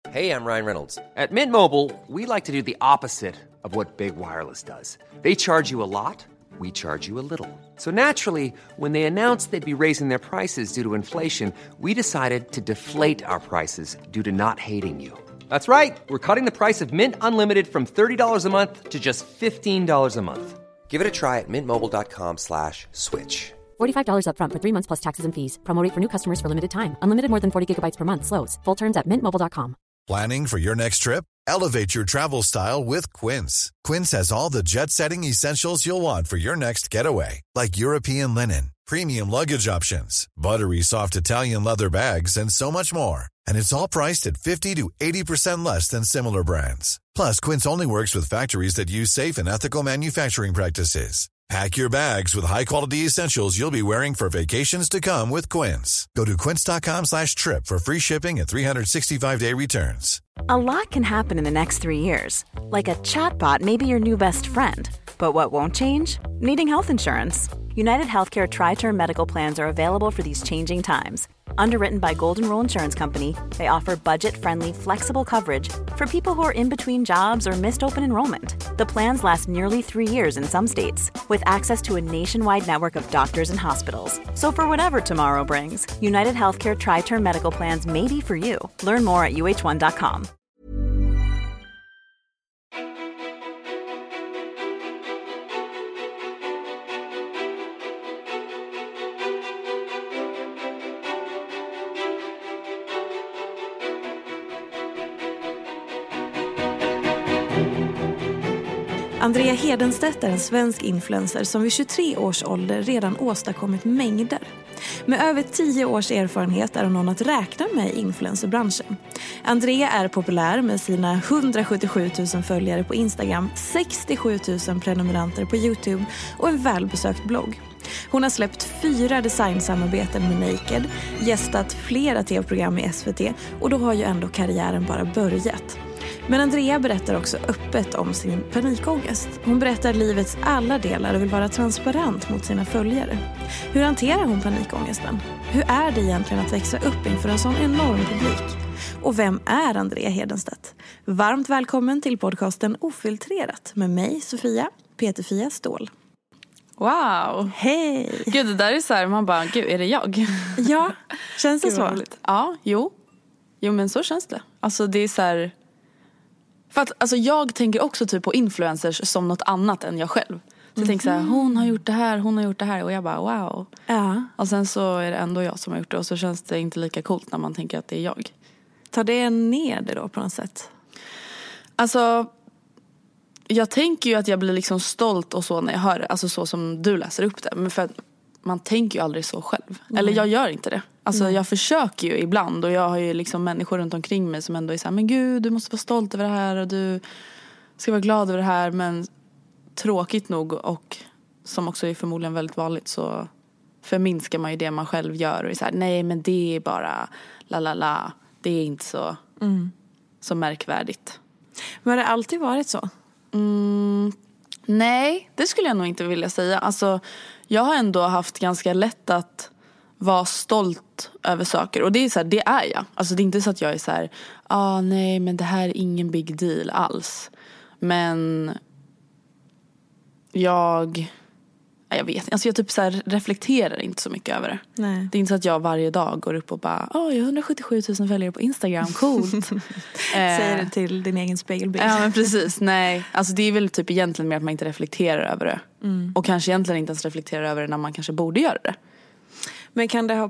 Hey, I'm Ryan Reynolds. At Mint Mobile, we like to do the opposite of what Big Wireless does. They charge you a lot, we charge you a little. So naturally, when they announced they'd be raising their prices due to inflation, we decided to deflate our prices due to not hating you. That's right. We're cutting the price of Mint Unlimited from $30 a month to just $15 a month. Give it a try at mintmobile.com/switch. $45 up front for 3 months plus taxes and fees. Promo rate for new customers for limited time. Unlimited more than 40 gigabytes per month. Slows full terms at mintmobile.com. Planning for your next trip? Elevate your travel style with Quince. Quince has all the jet-setting essentials you'll want for your next getaway, like European linen, premium luggage options, buttery soft Italian leather bags, and so much more. And it's all priced at 50 to 80% less than similar brands. Plus, Quince only works with factories that use safe and ethical manufacturing practices. Pack your bags with high-quality essentials you'll be wearing for vacations to come with Quince. Go to quince.com/trip for free shipping and 365-day returns. A lot can happen in the next 3 years. Like a chatbot may be your new best friend. But what won't change? Needing health insurance. United Healthcare Tri-Term Medical Plans are available for these changing times. Underwritten by Golden Rule Insurance Company, they offer budget-friendly, flexible coverage for people who are in between jobs or missed open enrollment. The plans last nearly 3 years in some states, with access to a nationwide network of doctors and hospitals. So for whatever tomorrow brings, United Healthcare Tri-Term Medical Plans may be for you. Learn more at uh1.com. Andrea Hedenstedt är en svensk influencer som vid 23 års ålder redan åstadkommit mängder. Med över 10 års erfarenhet är hon någon att räkna med i influencerbranschen. Andrea är populär med sina 177 000 följare på Instagram, 67 000 prenumeranter på YouTube och en välbesökt blogg. Hon har släppt 4 designsamarbeten med Naked, gästat flera tv-program i SVT och då har ju ändå karriären bara börjat. Men Andrea berättar också öppet om sin panikångest. Hon berättar livets alla delar och vill vara transparent mot sina följare. Hur hanterar hon panikångesten? Hur är det egentligen att växa upp inför en sån enorm publik? Och vem är Andrea Hedenstedt? Varmt välkommen till podcasten Ofiltrerat med mig, Sofia Peterfia Ståhl. Wow. Hej! Gud, det där är så här, man bara, gud, är det jag? Ja, känns det så? Ja, jo, men så känns det. Alltså det är så här... För att alltså, jag tänker också typ på influencers som något annat än jag själv. Så jag tänker så här, hon har gjort det här och jag bara wow. Ja. Och sen så är det ändå jag som har gjort det och så känns det inte lika coolt när man tänker att det är jag. Tar det ner det då på något sätt? Alltså, jag tänker ju att jag blir liksom stolt och så när jag hör det. Alltså så som du läser upp det. Men för att man tänker ju aldrig så själv. Eller jag gör inte det. Alltså jag försöker ju ibland och jag har ju liksom människor runt omkring mig som ändå är så här, men gud, du måste vara stolt över det här och du ska vara glad över det här. Men tråkigt nog och som också är förmodligen väldigt vanligt så förminskar man ju det man själv gör och är så här, nej men det är bara la det är inte så märkvärdigt. Men har det alltid varit så? Nej, det skulle jag nog inte vilja säga. Alltså, jag har ändå haft ganska lätt att vara stolt över saker. Och det är så här, det är jag. Alltså det är inte så att jag är så här, nej men det här är ingen big deal alls. Men jag vet inte. Alltså jag typ så här reflekterar inte så mycket över det. Nej. Det är inte så att jag varje dag går upp och bara, jag har 177 000 följare på Instagram, coolt. Säger det till din egen spegelbild. Ja men precis, nej. Alltså det är väl typ egentligen mer att man inte reflekterar över det. Och kanske egentligen inte ens reflekterar över det när man kanske borde göra det. Men kan det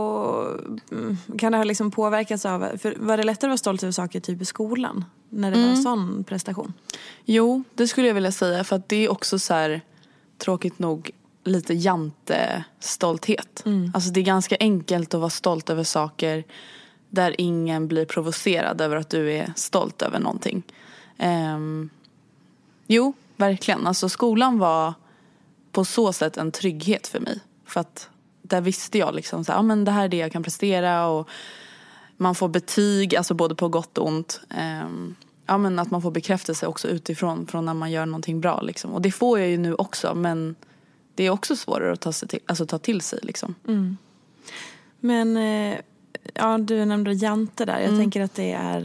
ha liksom påverkats av, för var det lättare att vara stolt över saker typ i skolan när det var en sån prestation? Jo, det skulle jag vilja säga, för att det är också så här, tråkigt nog, lite jantestolthet. Alltså det är ganska enkelt att vara stolt över saker där ingen blir provocerad över att du är stolt över någonting. Jo, verkligen. Alltså skolan var på så sätt en trygghet för mig. För att där visste jag liksom så här, men det här är det jag kan prestera och man får betyg, alltså både på gott och ont. Men att man får bekräftelse också utifrån från när man gör någonting bra liksom. Och det får jag ju nu också, men det är också svårare att ta till sig liksom. Men du nämnde jante där. Jag tänker att det är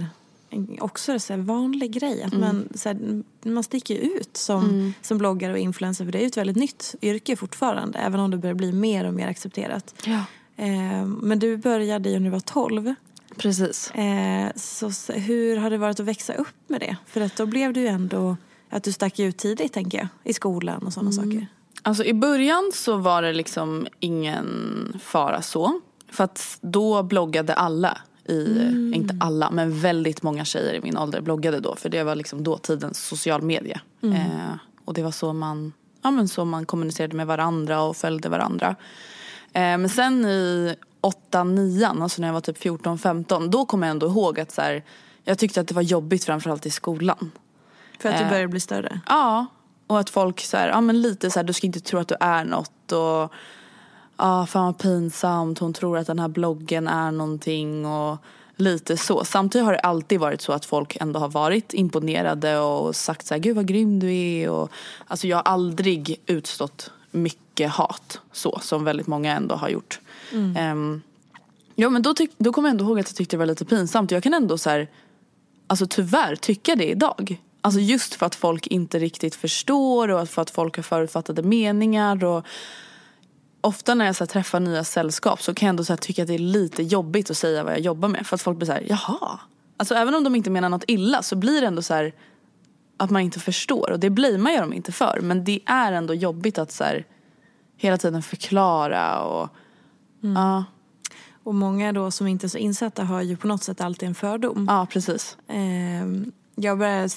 också så här vanlig grej. Att man sticker ut som bloggare och influencer. För det är ju ett väldigt nytt yrke fortfarande. Även om det börjar bli mer och mer accepterat. Ja. Men du började ju när du var 12. Precis. Så hur har det varit att växa upp med det? För att då blev det ju ändå att du stack ut tidigt, tänker jag. I skolan och sådana saker. Alltså i början så var det liksom ingen fara så. För att då bloggade alla. Inte alla, men väldigt många tjejer i min ålder bloggade då. För det var liksom dåtidens social media. Och det var så man kommunicerade med varandra och följde varandra. Men sen i 8-9, alltså när jag var typ 14-15, då kom jag ändå ihåg att så här, jag tyckte att det var jobbigt framförallt i skolan. För att du började bli större? Ja, och att folk så här, men lite så här, du ska inte tro att du är något och fan vad pinsamt, hon tror att den här bloggen är någonting och lite så. Samtidigt har det alltid varit så att folk ändå har varit imponerade och sagt så här, gud vad grym du är. Och, alltså jag har aldrig utstått mycket hat så som väldigt många ändå har gjort. Ja, men då kommer jag ändå ihåg att jag tyckte det var lite pinsamt. Jag kan ändå så här, alltså tyvärr tycka det idag. Alltså just för att folk inte riktigt förstår och för att folk har förutfattade meningar. Och ofta när jag så här, träffar nya sällskap så kan jag ändå så här, tycka att det är lite jobbigt att säga vad jag jobbar med. För att folk blir så här, jaha. Alltså även om de inte menar något illa så blir det ändå så här att man inte förstår. Och det blir man ju dem inte för. Men det är ändå jobbigt att så här, hela tiden förklara och ja. Och många då som inte är så insatta har ju på något sätt alltid en fördom. Ja, precis. Jag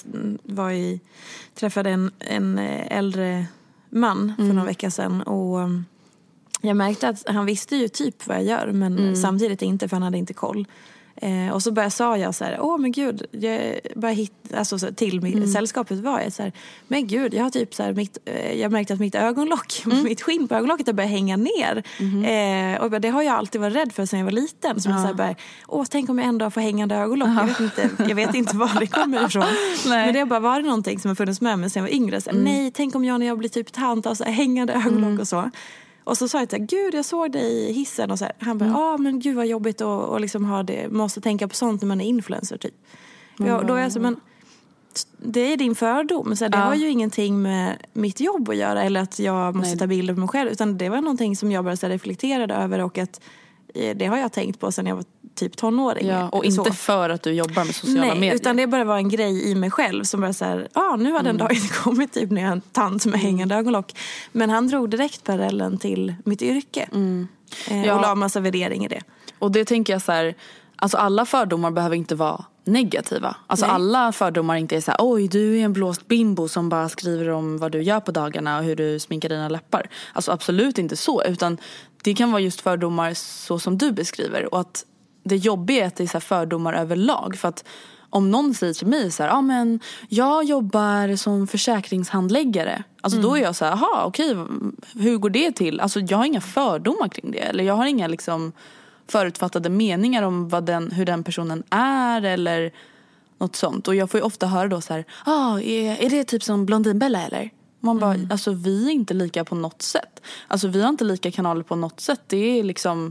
träffade en äldre man för några veckor sedan. Och jag märkte att han visste ju typ vad jag gör. Men samtidigt inte, för han hade inte koll. Och så sa jag så här, men gud, jag började alltså till sällskapet var jag så här, men gud, jag har typ så här jag märkte att mitt ögonlock, mitt skinn på ögonlocket har börjat hänga ner. Och det har jag alltid varit rädd för sedan jag var liten. Så jag så här tänk om jag ändå får hängande ögonlock. Jag vet inte var det kommer ifrån. Men det har bara varit någonting som har funnits med mig sedan jag var yngre. Så, nej, tänk om jag när jag blir typ tant har så här hängande ögonlock och så. Och så sa jag till honom, gud jag såg dig i hissen och så här. Han bara, men gud vad jobbigt och liksom ha det, måste tänka på sånt när man är influencer typ. Då är jag så, men det är din fördom. Så här, det har ju ingenting med mitt jobb att göra eller att jag måste ta bilder på mig själv. Utan det var någonting som jag bara så här, reflekterade över och att det har jag tänkt på sedan jag var typ tonåring. Ja, och inte för att du jobbar med sociala medier. Nej, utan det bara var en grej i mig själv som bara så här, nu har den dagen kommit typ när jag är en tant med hängande ögonlock. Men han drog direkt parallellen till mitt yrke. Och la massa värdering i det. Och det tänker jag så här, alltså alla fördomar behöver inte vara negativa. Alltså alla fördomar inte är så här, oj du är en blåst bimbo som bara skriver om vad du gör på dagarna och hur du sminkar dina läppar. Alltså absolut inte så, utan det kan vara just fördomar så som du beskriver. Och att det jobbiga är att det är så här fördomar överlag. För att om någon säger till mig så här, men jag jobbar som försäkringshandläggare. Alltså då är jag så här, okej, hur går det till? Alltså jag har inga fördomar kring det. Eller jag har inga liksom förutfattade meningar om hur den personen är eller något sånt. Och jag får ju ofta höra då så här, är det typ som Blondinbella eller? Man bara, alltså vi är inte lika på något sätt. Alltså vi har inte lika kanaler på något sätt. Det är liksom,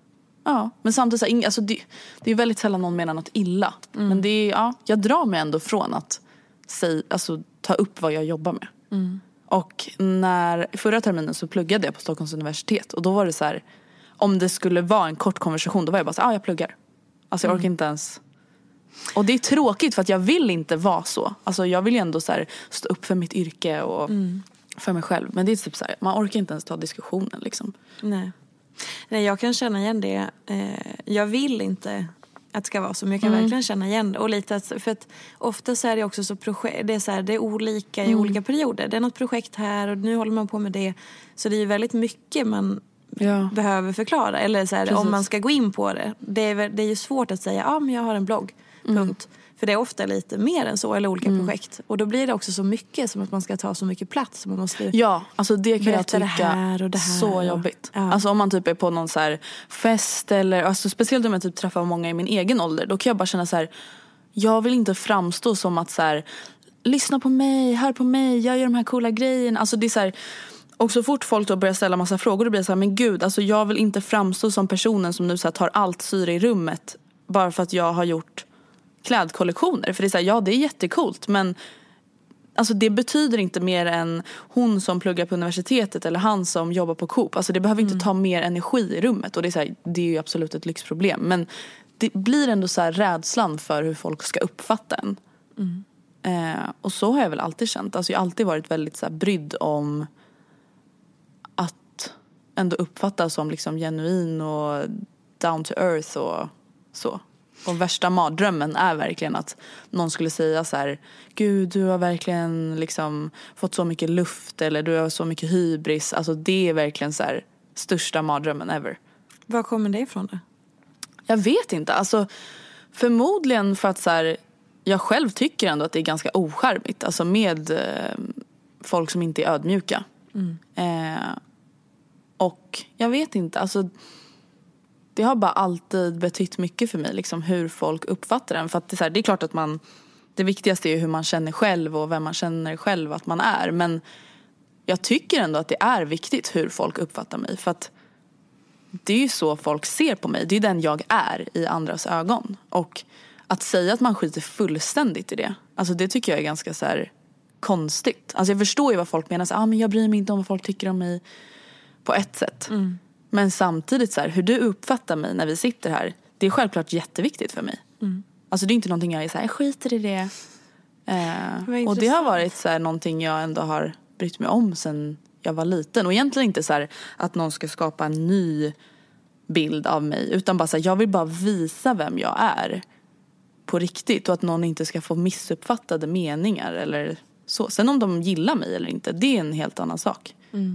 men samtidigt så här, alltså det är väldigt sällan någon menar något illa. Men det är, jag drar mig ändå från att ta upp vad jag jobbar med. Och förra terminen så pluggade jag på Stockholms universitet. Och då var det så här, om det skulle vara en kort konversation, då var jag bara så jag pluggar. Alltså jag orkar inte ens. Och det är tråkigt för att jag vill inte vara så. Alltså jag vill ju ändå så här, stå upp för mitt yrke och för mig själv. Men det är typ så här, man orkar inte ens ta diskussionen liksom. Nej, jag kan känna igen det. Jag vill inte att det ska vara så, men jag kan verkligen känna igen det. Och lite för att ofta så är det också så det är så här, det är olika i olika perioder. Det är något projekt här och nu håller man på med det. Så det är ju väldigt mycket man behöver förklara. Eller så här, om man ska gå in på det. Det är ju svårt att säga, men jag har en blogg. Punkt. För det är ofta lite mer än så, eller olika projekt. Och då blir det också så mycket som att man ska ta så mycket plats. Man måste alltså det kan jag tycka det här och det här så jobbigt. Alltså om man typ är på någon så här fest eller, alltså speciellt om jag typ träffar många i min egen ålder, då kan jag bara känna så här, jag vill inte framstå som att så här, lyssna på mig, hör på mig, jag gör de här coola grejerna. Alltså det är så här, och så fort folk då börjar ställa massa frågor, då blir det så här, men gud, alltså jag vill inte framstå som personen som nu så här, tar allt syre i rummet bara för att jag har gjort klädkollektioner. För det är så här, ja det är jättekult, men alltså det betyder inte mer än hon som pluggar på universitetet eller han som jobbar på Coop. Alltså det behöver inte ta mer energi i rummet. Och det är, så här, det är ju absolut ett lyxproblem. Men det blir ändå så här rädslan för hur folk ska uppfatta en. Och så har jag väl alltid känt. Alltså jag har alltid varit väldigt så här brydd om att ändå uppfattas som liksom genuin och down to earth och så. Och värsta mardrömmen är verkligen att någon skulle säga så här: Gud, du har verkligen liksom fått så mycket luft, eller du har så mycket hybris. Alltså det är verkligen så här största mardrömmen ever. Var kommer det ifrån då? Jag vet inte. Alltså förmodligen för att så här, jag själv tycker ändå att det är ganska ocharmigt. Alltså med folk som inte är ödmjuka. Och jag vet inte, alltså det har bara alltid betytt mycket för mig liksom, hur folk uppfattar den. För att det är klart att det viktigaste är hur man känner själv och vem man känner själv att man är. Men jag tycker ändå att det är viktigt hur folk uppfattar mig. För att det är ju så folk ser på mig. Det är den jag är i andras ögon. Och att säga att man skiter fullständigt i det, alltså det tycker jag är ganska så här konstigt. Alltså jag förstår ju vad folk menar, så, men jag bryr mig inte om vad folk tycker om mig på ett sätt. Men samtidigt så här, hur du uppfattar mig när vi sitter här, det är självklart jätteviktigt för mig. Alltså det är inte någonting jag är så här, jag skiter i det. Och det har varit så här någonting jag ändå har brytt mig om sen jag var liten. Och egentligen inte så här att någon ska skapa en ny bild av mig, utan bara så här, jag vill bara visa vem jag är på riktigt, och att någon inte ska få missuppfattade meningar eller så. Sen om de gillar mig eller inte, det är en helt annan sak.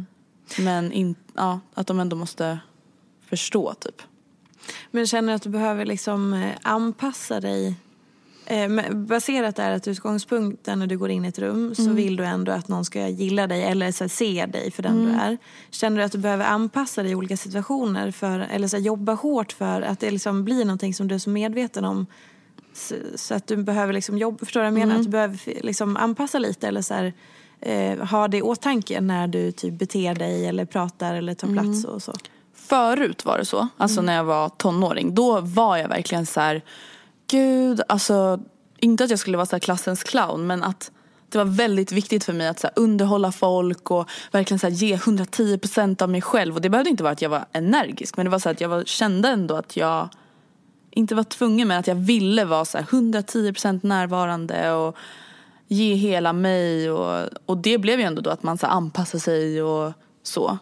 Men att de ändå måste förstå typ. Men känner du att du behöver liksom anpassa dig? Baserat är att utgångspunkten när du går in i ett rum så vill du ändå att någon ska gilla dig eller så här, se dig för den du är. Känner du att du behöver anpassa dig i olika situationer eller så här, jobba hårt för att det liksom blir någonting som du är så medveten om, så att du behöver liksom jobba, förstår du vad jag menar? Att du behöver liksom anpassa lite eller så här, ha det i åtanke när du typ beter dig eller pratar eller tar plats och så. Förut var det så, alltså när jag var tonåring, då var jag verkligen så här, gud, alltså inte att jag skulle vara så här klassens clown, men att det var väldigt viktigt för mig att så här underhålla folk och verkligen så här ge 110% av mig själv. Och det behövde inte vara att jag var energisk, men det var så att jag kände ändå att jag inte var tvungen, men att jag ville vara så här 110% närvarande och ge hela mig, och det blev ju ändå då att man så anpassar sig och så.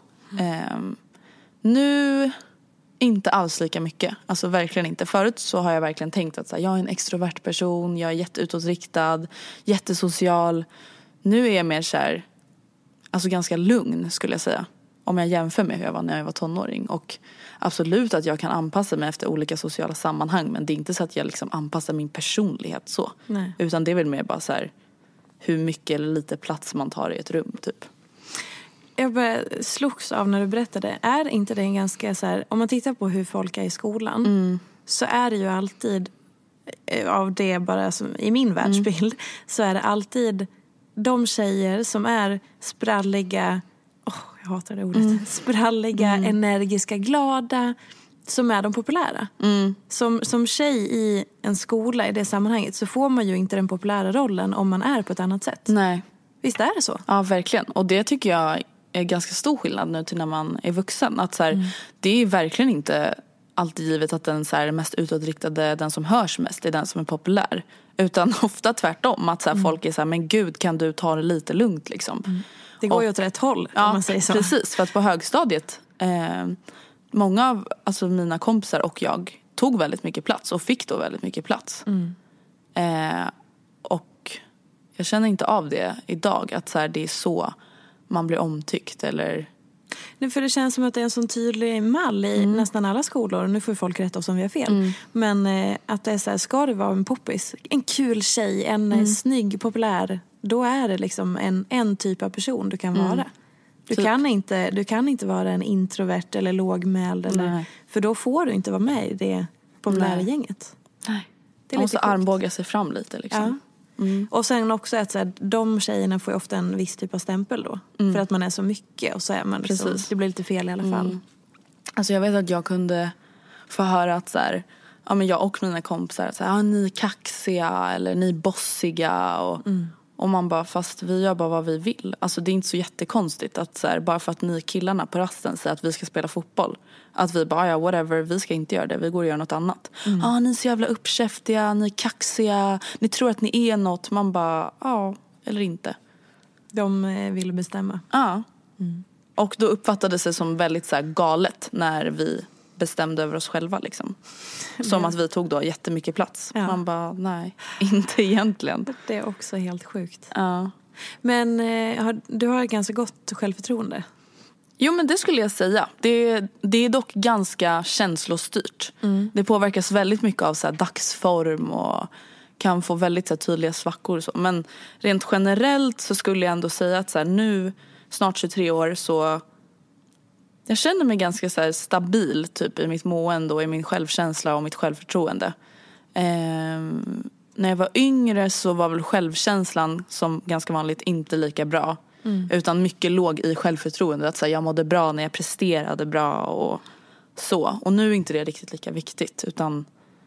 Nu inte alls lika mycket, alltså verkligen inte. Förut så har jag verkligen tänkt att så här, jag är en extrovert person, jag är jätteutåtriktad, jättesocial. Nu är jag mer så här, alltså ganska lugn skulle jag säga, om jag jämför med hur jag var när jag var tonåring. Och absolut att jag kan anpassa mig efter olika sociala sammanhang, men det är inte så att jag liksom anpassar min personlighet så. Nej. Utan det är väl mer bara så här, hur mycket eller lite plats man tar i ett rum typ. Jag bara slogs av när du berättade. Är inte det en ganska så här, om man tittar på hur folk är i skolan, så är det ju alltid, av det bara som i min världsbild, så är det alltid de tjejer som är spralliga, jag hatar det ordet, spralliga, energiska, glada, som är de populära. Som tjej i en skola i det sammanhanget så får man ju inte den populära rollen om man är på ett annat sätt. Nej. Visst är det så? Ja, verkligen. Och det tycker jag är ganska stor skillnad nu till när man är vuxen. Att så här, det är verkligen inte alltid givet att den så här, mest utåtriktade, den som hörs mest, är den som är populär. Utan ofta tvärtom. Att så här, folk är så här, men gud, kan du ta det lite lugnt liksom. Det går ju åt rätt håll, om man säger så. Precis, för att på högstadiet, många av alltså, mina kompisar och jag tog väldigt mycket plats och fick då väldigt mycket plats. Och jag känner inte av det idag, att så här, det är så man blir omtyckt eller... Nej, för det känns som att det är en sån tydlig mall i nästan alla skolor. Nu får folk rätta oss om vi har fel. Men att det är så här, ska det vara en poppis, en kul tjej, en snygg, populär, då är det liksom en typ av person du kan vara. Du kan inte vara en introvert eller lågmäld eller, för då får du inte vara med i det populära gänget. Nej. Det är man måste armbåga sig fram lite liksom. Ja. Och sen också att så här, de tjejerna får ju ofta en viss typ av stämpel då. För att man är så mycket, och så är man liksom, det blir lite fel i alla fall. Alltså jag vet att jag kunde få höra att så här, ja, men jag och mina kompisar så här, ni är kaxiga eller ni är bossiga och man bara, fast vi gör bara vad vi vill. Alltså det är inte så jättekonstigt att så här, bara för att ni killarna på rasten säger att vi ska spela fotboll, att vi bara, ja whatever, vi ska inte göra det, vi går och gör något annat. Ni är så jävla uppkäftiga, ni är kaxiga, ni tror att ni är något. Man bara, ja, eller inte. De vill bestämma. Ja. Och då uppfattades det som väldigt så här galet när vi bestämde över oss själva liksom. Som att vi tog då jättemycket plats. Ja. Man bara, nej, inte egentligen. Det är också helt sjukt. Ja. Men du har ganska gott självförtroende. Jo, men det skulle jag säga. Det är dock ganska känslostyrt. Det påverkas väldigt mycket av så här dagsform och kan få väldigt så här tydliga svackor och så. Men rent generellt så skulle jag ändå säga att så här, nu, snart 23 år, så jag känner mig ganska så här stabil typ i mitt mående och i min självkänsla och mitt självförtroende. När jag var yngre så var väl självkänslan som ganska vanligt inte lika bra. Utan mycket låg i självförtroende. Att så här, jag mådde bra när jag presterade bra och så. Och nu är inte det riktigt lika viktigt. Utan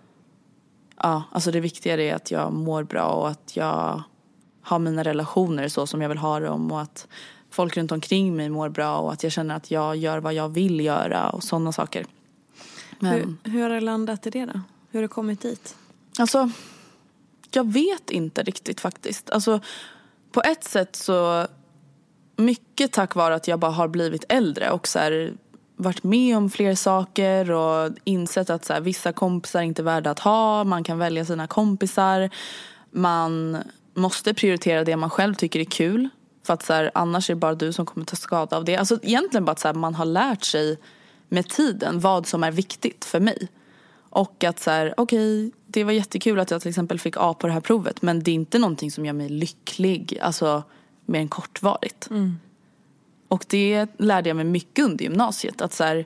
ja, alltså det viktiga är att jag mår bra och att jag har mina relationer så som jag vill ha dem. Och att folk runt omkring mig mår bra och att jag känner att jag gör vad jag vill göra och sådana saker. Men Hur har det landat i det då? Hur har det kommit dit? alltså, jag vet inte riktigt faktiskt. Alltså, på ett sätt så mycket tack vare att jag bara har blivit äldre och så här, varit med om fler saker och insett att så här, vissa kompisar är inte värda att ha. Man kan välja sina kompisar. Man måste prioritera det man själv tycker är kul. För att så här, annars är det bara du som kommer ta skada av det. Alltså egentligen bara att så här, man har lärt sig med tiden vad som är viktigt för mig. Och att så här, okej, det var jättekul att jag till exempel fick A på det här provet. Men det är inte någonting som gör mig lycklig. Alltså mer än kortvarigt. Och det lärde jag mig mycket under gymnasiet. Att så här,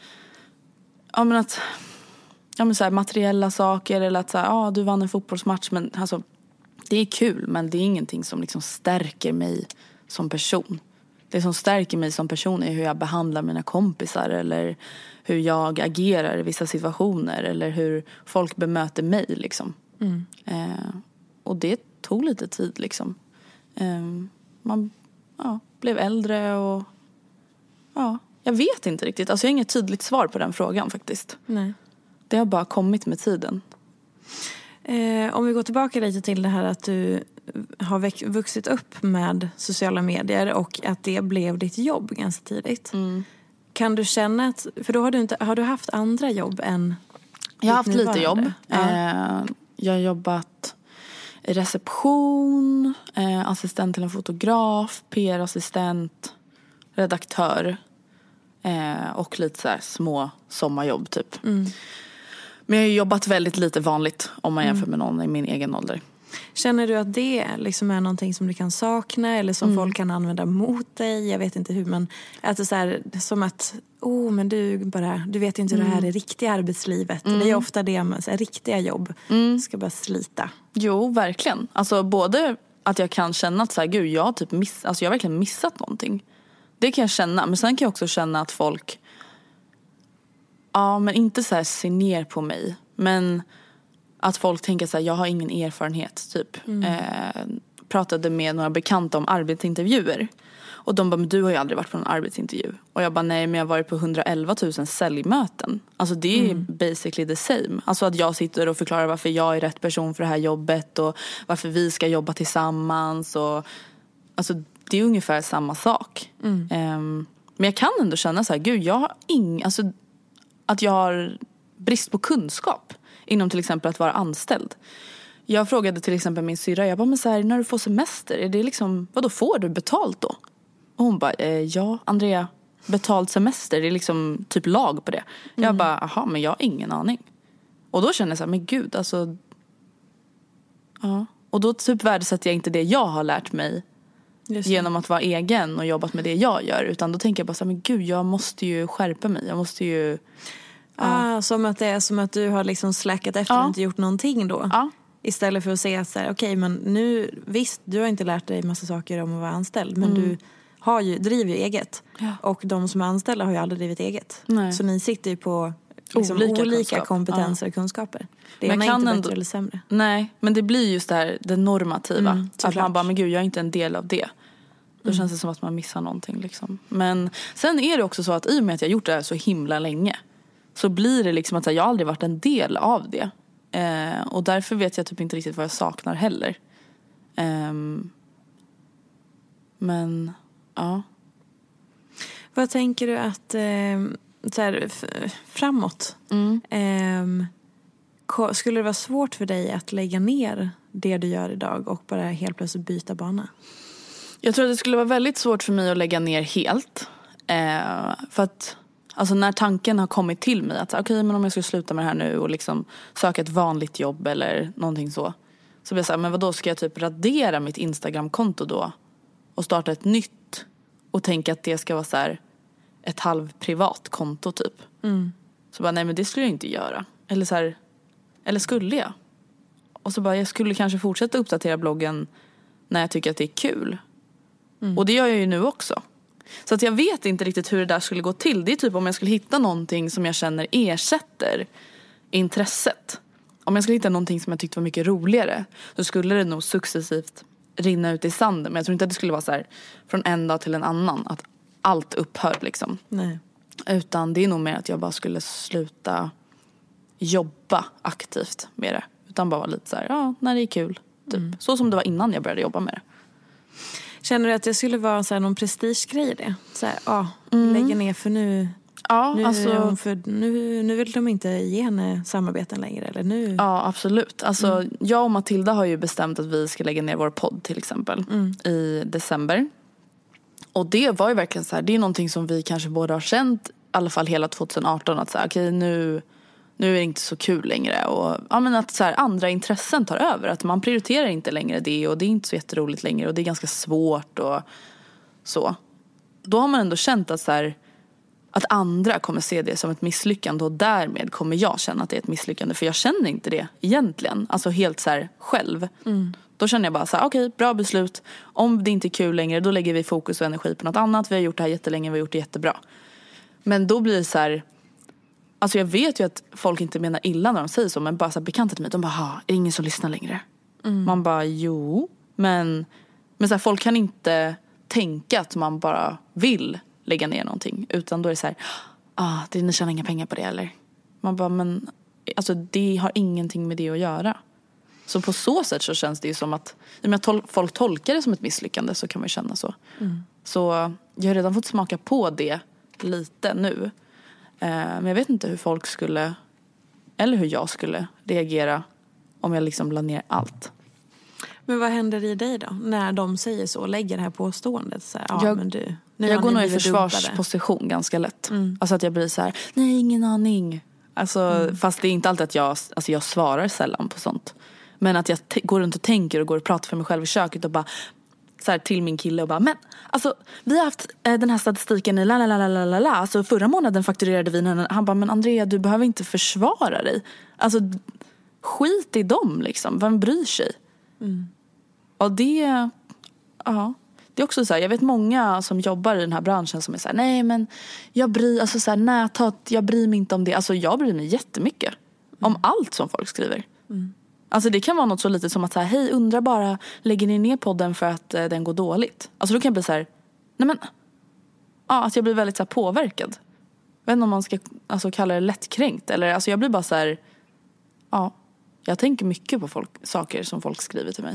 ja men så här, materiella saker. Eller att så här, du vann en fotbollsmatch. Men alltså, det är kul, men det är ingenting som liksom stärker mig som person. Det som stärker mig som person är hur jag behandlar mina kompisar. Eller hur jag agerar i vissa situationer. Eller hur folk bemöter mig liksom. Och det tog lite tid liksom. Man blev äldre och jag vet inte riktigt. Alltså jag har inget tydligt svar på den frågan faktiskt. Nej. Det har bara kommit med tiden. Om vi går tillbaka lite till det här att du har vuxit upp med sociala medier och att det blev ditt jobb ganska tidigt. Kan du känna att, för då har du haft andra jobb än jag har haft nuvarande? lite jobb. Ja. Jag har jobbat i reception, assistent till en fotograf, PR-assistent, redaktör och lite så här små sommarjobb typ. Men jag har jobbat väldigt lite vanligt om man jämför med någon i min egen ålder. Känner du att det liksom är någonting som du kan sakna eller som folk kan använda mot dig? Jag vet inte hur, men att det är så här, som att men du vet inte hur det här är riktiga arbetslivet. Det är ofta det med så här, riktiga jobb. Ska bara slita. Jo, verkligen. Alltså både att jag kan känna att så här, gud, jag har typ jag har verkligen missat någonting. Det kan jag känna, men sen kan jag också känna att folk men inte så här ser ner på mig, men att folk tänker så här, jag har ingen erfarenhet typ. Pratade med några bekanta om arbetsintervjuer och de bara, men du har ju aldrig varit på någon arbetsintervju. Och jag bara, nej, men jag har varit på 111 000 säljmöten. Alltså det är basically the same. Alltså att jag sitter och förklarar varför jag är rätt person för det här jobbet och varför vi ska jobba tillsammans och alltså det är ungefär samma sak. Men jag kan ändå känna så här, gud, jag har att jag har brist på kunskap inom till exempel att vara anställd. Jag frågade till exempel min syrra, jag bara, men så här, när du får semester, är det liksom, vadå, får du betalt då? Och hon bara, ja Andrea, betald semester, det är liksom typ lag på det. Jag bara, aha, men jag har ingen aning. Och då känner jag så här, men gud, alltså och då typ värdesätter jag inte det jag har lärt mig genom att vara egen och jobbat med det jag gör, utan då tänker jag bara så här, men gud, jag måste ju skärpa mig, jag måste ju som att det är som att du har liksom släckat efter och inte gjort någonting då. Istället för att säga så här, okej, men nu, visst, du har inte lärt dig massa saker om att vara anställd, men du driver ju eget. Och de som är anställda har ju aldrig drivit eget. Nej. Så ni sitter ju på liksom olika kompetenser och kunskaper. Det ena är inte bättre eller sämre. Nej, men det blir just det normativa. Att man bara, men gud, jag är inte en del av det. Då känns det som att man missar någonting liksom. Men sen är det också så att i och med att jag gjort det här så himla länge, så blir det liksom att jag aldrig varit en del av det. Och därför vet jag typ inte riktigt vad jag saknar heller. Men, ja. Vad tänker du att så här, framåt skulle det vara svårt för dig att lägga ner det du gör idag och bara helt plötsligt byta bana? Jag tror att det skulle vara väldigt svårt för mig att lägga ner helt. För att alltså när tanken har kommit till mig att okej, men om jag skulle sluta med det här nu och liksom söka ett vanligt jobb eller någonting så blir jag så här, men vadå, ska jag typ radera mitt Instagram-konto då och starta ett nytt och tänka att det ska vara så här ett halvprivat konto typ. Så bara, nej, men det skulle jag inte göra. Eller så här, eller skulle jag? Och så bara, jag skulle kanske fortsätta uppdatera bloggen när jag tycker att det är kul. Och det gör jag ju nu också. Så att jag vet inte riktigt hur det där skulle gå till. Det är typ om jag skulle hitta någonting som jag känner ersätter intresset. Om jag skulle hitta någonting som jag tyckte var mycket roligare, så skulle det nog successivt rinna ut i sanden. Men jag tror inte att det skulle vara så här från en dag till en annan att allt upphör liksom. Nej. Utan det är nog mer att jag bara skulle sluta jobba aktivt med det. Utan bara vara lite så här, ja, när det är kul typ. Så som det var innan jag började jobba med det. Känner du att det skulle vara så här någon prestigegrej det? Så här, lägga ner för nu. Ja, nu vill de inte ge henne samarbeten längre eller nu. Ja, absolut. Alltså jag och Matilda har ju bestämt att vi ska lägga ner vår podd till exempel i december. Och det var ju verkligen så här, det är någonting som vi kanske båda har känt i alla fall hela 2018 att så här, okej, nu är det inte så kul längre och ja, men att så här, andra intressen tar över, att man prioriterar inte längre det och det är inte så jätteroligt längre och det är ganska svårt och så. Då har man ändå känt att så här, att andra kommer se det som ett misslyckande och därmed kommer jag känna att det är ett misslyckande, för jag känner inte det egentligen, alltså helt så här själv. Då känner jag bara så här, okej, bra beslut. Om det inte är kul längre, då lägger vi fokus och energi på något annat. Vi har gjort det här jättelänge, vi har gjort det jättebra. Men då blir det så här, alltså jag vet ju att folk inte menar illa när de säger så, men bara så här bekanta till mig, de bara, är det ingen som lyssnar längre? Man bara, jo. Men så här, folk kan inte tänka att man bara vill lägga ner någonting, utan då är det så här, ni tjänar inga pengar på det eller? Man bara, men alltså det har ingenting med det att göra. Så på så sätt så känns det ju som att folk tolkar det som ett misslyckande, så kan man ju känna så. Så jag har redan fått smaka på det lite nu. Men jag vet inte hur folk skulle, eller hur jag skulle reagera om jag liksom la ner allt. Men vad händer i dig då när de säger så, lägger det här påståendet så här, jag går nog i försvarsposition ganska lätt. Alltså att jag blir så här, nej, ingen aning. Alltså fast det är inte alltid att jag svarar sällan på sånt. Men att jag går runt och tänker och går och pratar för mig själv i köket och bara så här till min kille och bara, men alltså vi har haft den här statistiken i la. Alltså förra månaden fakturerade vi. Han bara, men Andrea, du behöver inte försvara dig. Alltså skit i dem liksom. Vem bryr sig? Och det är också så här, jag vet många som jobbar i den här branschen som är så här, nej men jag bryr mig inte om det. Alltså jag bryr mig jättemycket om allt som folk skriver. Alltså det kan vara något så litet som att så här, hej, undrar bara, lägger ni ner podden för att den går dåligt? Alltså då kan jag bli så här, nej men att jag blir väldigt så här påverkad. Jag vet inte om man ska kalla det lättkränkt, eller alltså jag blir bara så här, jag tänker mycket på saker som folk skriver till mig.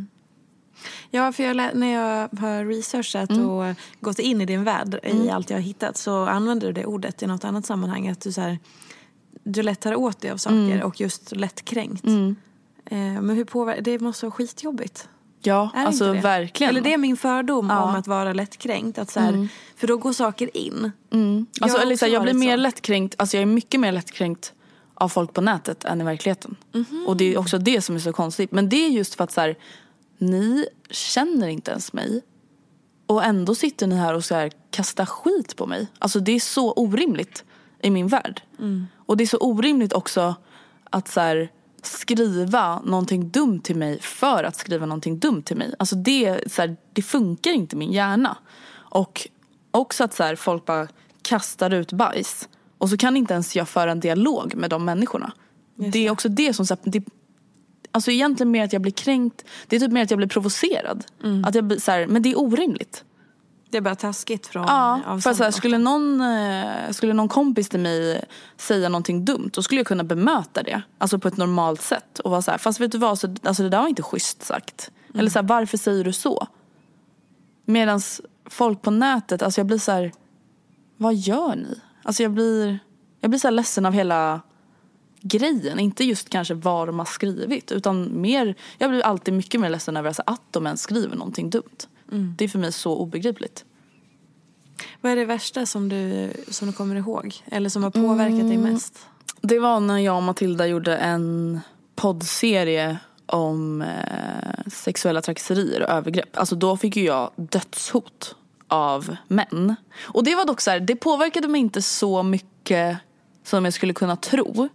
Ja, för när jag har researchat och gått in i din värld i allt jag har hittat, så använder du det ordet i något annat sammanhang, att du lättar åt det av saker och just lättkränkt. Men hur påverkar det? Måste vara skitjobbigt. Ja, alltså verkligen. Eller det är min fördom om att vara lättkränkt, att så här, för då går saker in. Alltså Elisa, jag blir mer lättkränkt, alltså jag är mycket mer lättkränkt av folk på nätet än i verkligheten. Och det är också det som är så konstigt. Men det är just för att så här, ni känner inte ens mig och ändå sitter ni här och så här kastar skit på mig. Alltså det är så orimligt i min värld. Och det är så orimligt också att så här skriva någonting dumt till mig för att skriva någonting dumt till mig. Alltså det funkar inte i min hjärna. Och också att så här, folk bara kastar ut bajs Och så kan inte ens jag föra en dialog med de människorna. Det är också det som alltså egentligen mer att jag blir kränkt. Det är typ mer att jag blir provocerad. Att jag blir så här, men det är orimligt. Det är bara taskigt från för så här, skulle någon kompis till mig säga någonting dumt, då skulle jag kunna bemöta det. Alltså på ett normalt sätt. Och vara så här, fast vet du vad, alltså det där var inte schysst sagt. Eller så här, varför säger du så? Medan folk på nätet, alltså jag blir så här, vad gör ni? Alltså jag blir så här ledsen av hela grejen. Inte just kanske vad de har skrivit, utan mer, jag blir alltid mycket mer ledsen över att de ens skriver någonting dumt. Det är för mig så obegripligt. Vad är det värsta som du kommer ihåg? Eller som har påverkat dig mest? Det var när jag och Matilda gjorde en poddserie om sexuella trakasserier och övergrepp. Alltså då fick ju jag dödshot av män. Och det var dock så här, det påverkade mig inte så mycket som jag skulle kunna tro.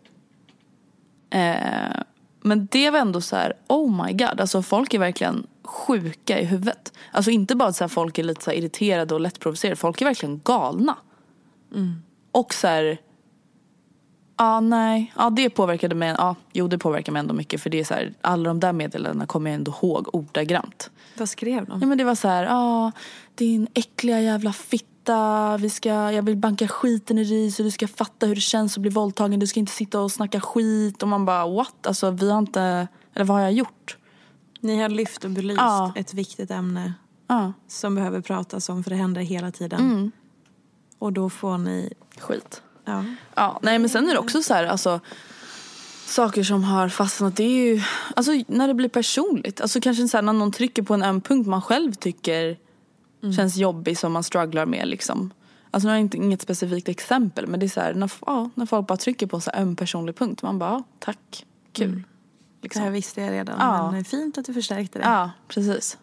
Men det var ändå så här, oh my god, alltså folk är verkligen sjuka i huvudet. Alltså inte bara så här, folk är lite så här irriterade och lättprovocerade, folk är verkligen galna. Och så här, det påverkade mig. Det påverkade mig ändå mycket, för det är så här, alla de där meddelandena kommer jag ändå ihåg ordagrant. Vad skrev de? Ja, men det var så här, din äckliga jävla fitta, jag vill banka skiten i dig så du ska fatta hur det känns att bli våldtagen, du ska inte sitta och snacka skit. Och man bara, what? Alltså vi har inte, eller vad har jag gjort? Ni har lyft och belyst ett viktigt ämne som behöver pratas om, för det händer hela tiden. Och då får ni skit. Nej, men sen är det också så här, alltså saker som har fastnat, det är ju alltså när det blir personligt. Alltså kanske så här, när någon trycker på en punkt man själv tycker känns jobbig, som man strugglar med liksom. Alltså nu har jag inget specifikt exempel, men det är så här, när folk bara trycker på så här en personlig punkt, man bara, tack, kul. Liksom. Det här visste jag redan, men det är fint att du förstärkte det. Ja, precis.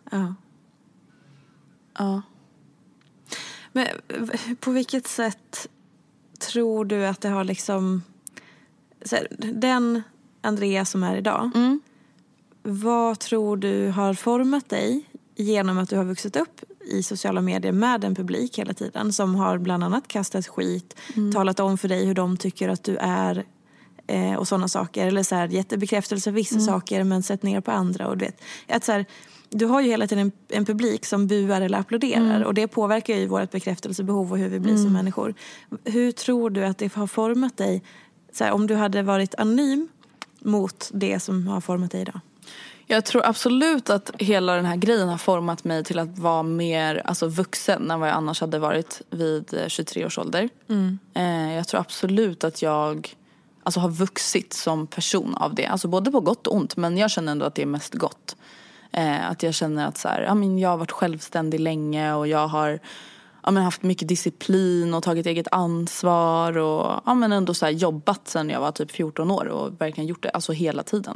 Men på vilket sätt tror du att det har liksom, så här, den Andrea som är idag, vad tror du har format dig genom att du har vuxit upp i sociala medier med en publik hela tiden som har bland annat kastat skit, talat om för dig hur de tycker att du är och sådana saker, eller så här, gett bekräftelse för vissa saker men sett ner på andra, och du vet att så här, du har ju hela tiden en publik som buar eller applåderar, och det påverkar ju vårt bekräftelsebehov och hur vi blir som människor. Hur tror du att det har format dig, så här, om du hade varit anonym mot det som har format dig idag? Jag tror absolut att hela den här grejen har format mig till att vara mer, alltså, vuxen än vad jag annars hade varit vid 23 års ålder. Jag tror absolut att jag har vuxit som person av det. Alltså både på gott och ont, men jag känner ändå att det är mest gott. Att jag känner att så här, jag har varit självständig länge, och jag har haft mycket disciplin och tagit eget ansvar, och ändå så här, jobbat sedan jag var typ 14 år och verkligen gjort det alltså hela tiden.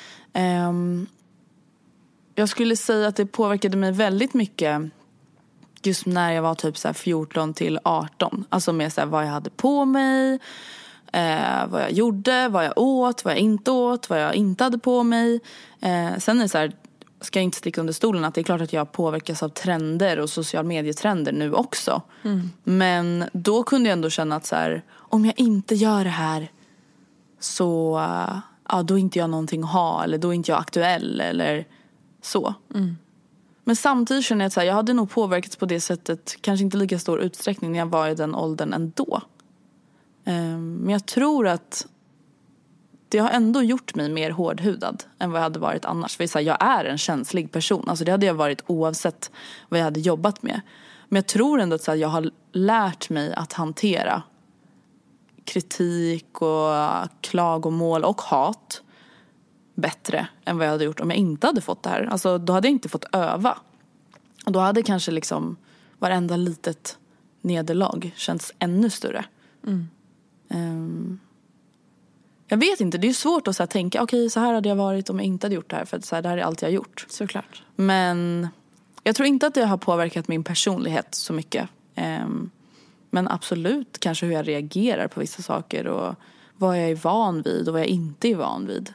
Jag skulle säga att det påverkade mig väldigt mycket just när jag var typ så här 14 till 18. Alltså med så här, vad jag hade på mig, vad jag gjorde, vad jag åt, vad jag inte hade på mig. Sen är det så här, ska jag inte sticka under stolen att det är klart att jag påverkas av trender och social medietrender nu också. Men då kunde jag ändå känna att så här, om jag inte gör det här så då är inte jag någonting att ha, eller då är inte jag aktuell eller så. Men samtidigt känner jag att så här, jag hade nog påverkats på det sättet, kanske inte lika stor utsträckning när jag var i den åldern ändå. Men jag tror att det har ändå gjort mig mer hårdhudad än vad jag hade varit annars. För så här, jag är en känslig person. Alltså det hade jag varit oavsett vad jag hade jobbat med. Men jag tror ändå att så här, jag har lärt mig att hantera kritik och klagomål och hat bättre än vad jag hade gjort om jag inte hade fått det här. Alltså då hade jag inte fått öva. Och då hade kanske liksom varenda litet nederlag känts ännu större. Jag vet inte, det är svårt att så här tänka okej, så här hade jag varit om jag inte hade gjort det här, för att så här, det här är allt jag har gjort. Såklart. Men jag tror inte att det har påverkat min personlighet så mycket. Men absolut kanske hur jag reagerar på vissa saker och vad jag är van vid och vad jag inte är van vid.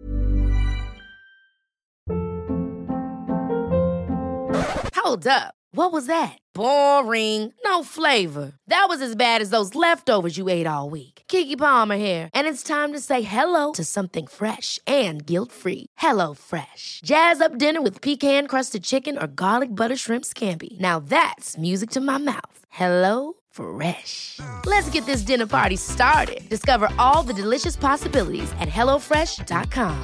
Hold up. What was that? Boring. No flavor. That was as bad as those leftovers you ate all week. Keke Palmer here, and it's time to say hello to something fresh and guilt-free. Hello Fresh. Jazz up dinner with pecan-crusted chicken or garlic butter shrimp scampi. Now that's music to my mouth. Hello Fresh. Let's get this dinner party started. Discover all the delicious possibilities at hellofresh.com.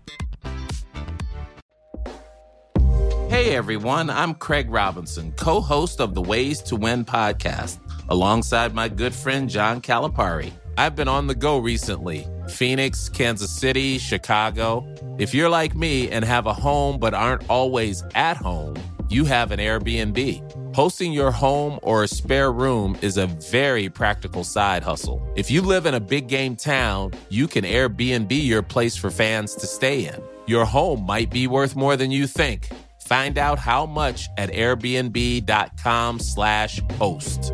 Hey everyone, I'm Craig Robinson, co-host of the Ways to Win podcast, alongside my good friend John Calipari. I've been on the go recently. Phoenix, Kansas City, Chicago. If you're like me and have a home but aren't always at home, you have an Airbnb. Hosting your home or a spare room is a very practical side hustle. If you live in a big game town, you can Airbnb your place for fans to stay in. Your home might be worth more than you think. Find out how much at airbnb.com/host.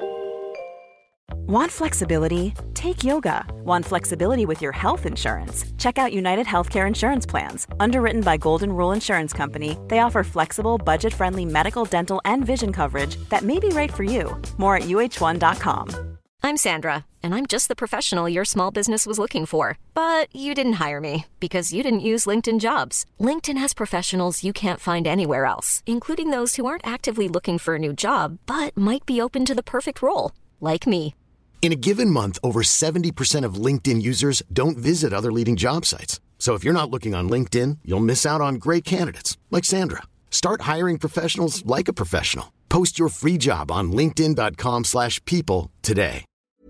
Want flexibility? Take yoga. Want flexibility with your health insurance? Check out United Healthcare Insurance Plans. Underwritten by Golden Rule Insurance Company, they offer flexible, budget-friendly medical, dental, and vision coverage that may be right for you. More at uh1.com. I'm Sandra, and I'm just the professional your small business was looking for. But you didn't hire me because you didn't use LinkedIn Jobs. LinkedIn has professionals you can't find anywhere else, including those who aren't actively looking for a new job, but might be open to the perfect role, like me. In a given month, over 70% of LinkedIn users don't visit other leading job sites. So if you're not looking on LinkedIn, you'll miss out on great candidates like Sandra. Start hiring professionals like a professional. Post your free job on linkedin.com/people today.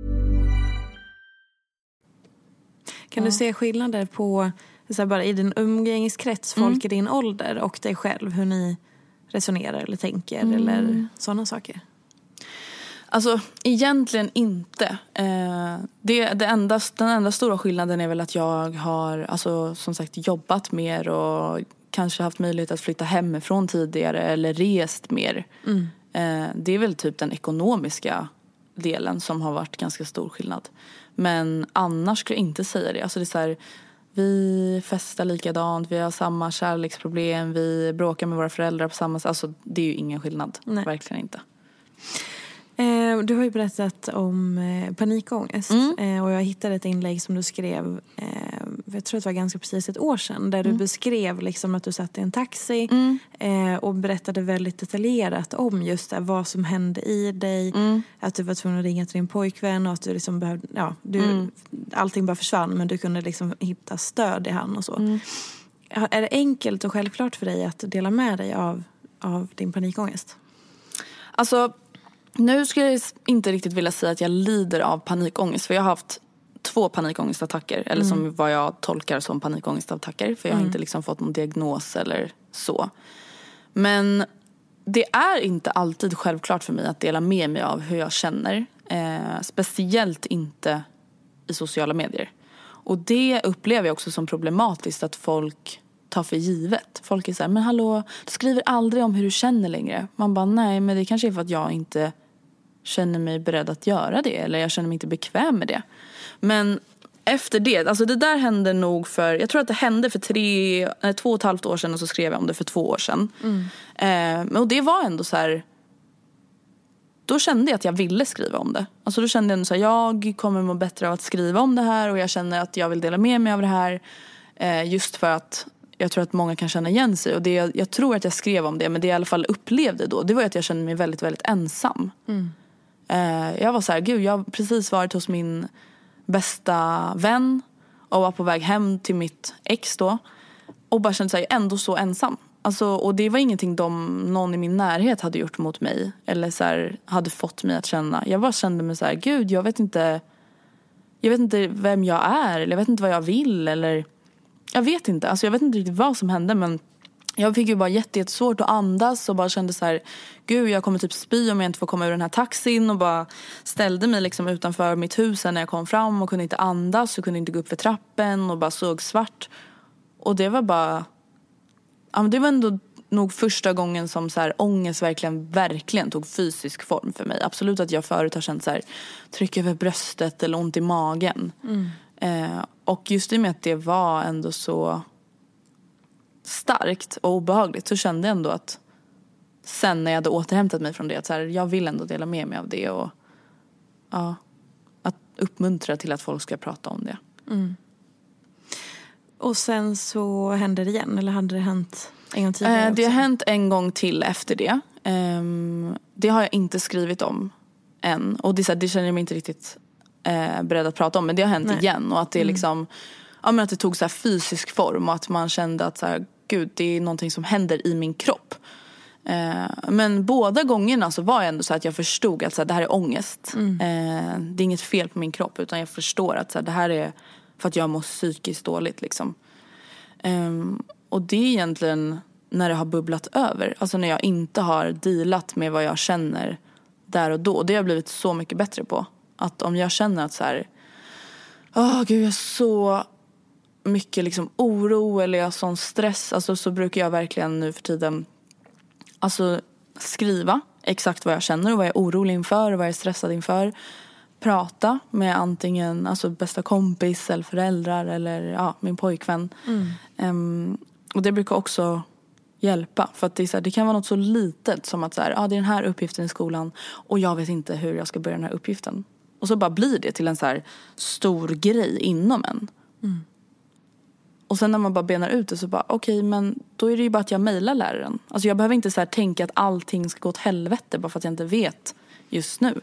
Kan du se skillnader på så här, bara i din umgängeskrets, folk i din ålder och dig själv, hur ni resonerar eller tänker eller sådana saker? Alltså egentligen inte. Den enda stora skillnaden är väl att jag har alltså, som sagt jobbat mer och kanske haft möjlighet att flytta hemifrån tidigare eller rest mer. Det är väl typ den ekonomiska delen som har varit ganska stor skillnad. Men annars skulle jag inte säga det. Alltså det är så här, vi festar likadant, vi har samma kärleksproblem, vi bråkar med våra föräldrar på samma sätt. Alltså det är ju ingen skillnad. Nej. Verkligen inte. Du har ju berättat om panikångest och jag hittade ett inlägg som du skrev, jag tror att det var ganska precis ett år sedan, där du beskrev liksom att du satt i en taxi och berättade väldigt detaljerat om just det, vad som hände i dig, att du var tvungen att ringa till din pojkvän och att du liksom behövde, allting bara försvann men du kunde liksom hitta stöd i han och så. Är det enkelt och självklart för dig att dela med dig av din panikångest? Alltså nu skulle jag inte riktigt vilja säga att jag lider av panikångest. För jag har haft 2 panikångestattacker. Eller som vad jag tolkar som panikångestattacker. För jag har inte liksom fått någon diagnos eller så. Men det är inte alltid självklart för mig att dela med mig av hur jag känner. Speciellt inte i sociala medier. Och det upplever jag också som problematiskt att folk tar för givet. Folk är så här, men hallå, du skriver aldrig om hur du känner längre. Man bara, nej, men det kanske är för att jag inte känner mig beredd att göra det. Eller jag känner mig inte bekväm med det. Men efter det, alltså det där hände nog för, jag tror att det hände för 2,5 år sedan och så skrev jag om det för 2 år sedan. Och det var ändå så här, då kände jag att jag ville skriva om det. Alltså då kände jag ändå så här, jag kommer må bättre av att skriva om det här och jag känner att jag vill dela med mig av det här. Just för att jag tror att många kan känna igen sig. Och det, jag tror att jag skrev om det, men det jag i alla fall upplevde då, det var att jag kände mig väldigt, väldigt ensam. Jag var så här, gud, jag har precis varit hos min bästa vän och var på väg hem till mitt ex då. Och bara kände sig ändå så ensam. Alltså, och det var ingenting någon i min närhet hade gjort mot mig. Eller så här, hade fått mig att känna. Jag bara kände mig så här, gud, jag vet inte vem jag är. Eller jag vet inte vad jag vill. Eller jag vet inte. Alltså jag vet inte riktigt vad som hände. Men jag fick ju bara jättesvårt att andas. Och bara kände så här, gud, jag kommer typ spy om jag inte får komma ur den här taxin. Och bara ställde mig liksom utanför mitt hus när jag kom fram. Och kunde inte andas och kunde inte gå upp för trappen. Och bara såg svart. Och det var bara... Ja, men det var ändå nog första gången som så här, ångest verkligen tog fysisk form för mig. Absolut att jag förut har känt så här, tryck över bröstet eller ont i magen. Och just i och med att det var ändå så starkt och obehagligt, så kände jag ändå att sen när jag hade återhämtat mig från det, att så här, jag vill ändå dela med mig av det och ja, att uppmuntra till att folk ska prata om det. Och sen så hände det igen, eller hade det hänt en gång tidigare det har hänt en gång till efter det. Det har jag inte skrivit om än, och det känner jag mig inte riktigt beredd att prata om, men det har hänt igen, och att det liksom men att det tog så här fysisk form och att man kände att så här, gud, det är någonting som händer i min kropp. Men båda gångerna så var jag ändå så att jag förstod att så här, det här är ångest. Det är inget fel på min kropp, utan jag förstår att så här, det här är för att jag mår psykiskt dåligt liksom. Och det är egentligen när det har bubblat över, alltså när jag inte har dealat med vad jag känner där och då. Det har jag blivit så mycket bättre på. Att om jag känner att så här, gud, jag är så mycket liksom oro, eller jag har sån stress, alltså så brukar jag verkligen nu för tiden alltså skriva exakt vad jag känner och vad jag är orolig inför och vad jag är stressad inför. Prata med antingen alltså bästa kompis eller föräldrar eller min pojkvän. Och det brukar också hjälpa, för att det är så här, det kan vara något så litet som att så här, det är den här uppgiften i skolan och jag vet inte hur jag ska börja den här uppgiften. Och så bara blir det till en så här stor grej inom en. Och sen när man bara benar ut det så bara okej, men då är det ju bara att jag mejlar läraren. Alltså jag behöver inte så här tänka att allting ska gå åt helvete bara för att jag inte vet just nu.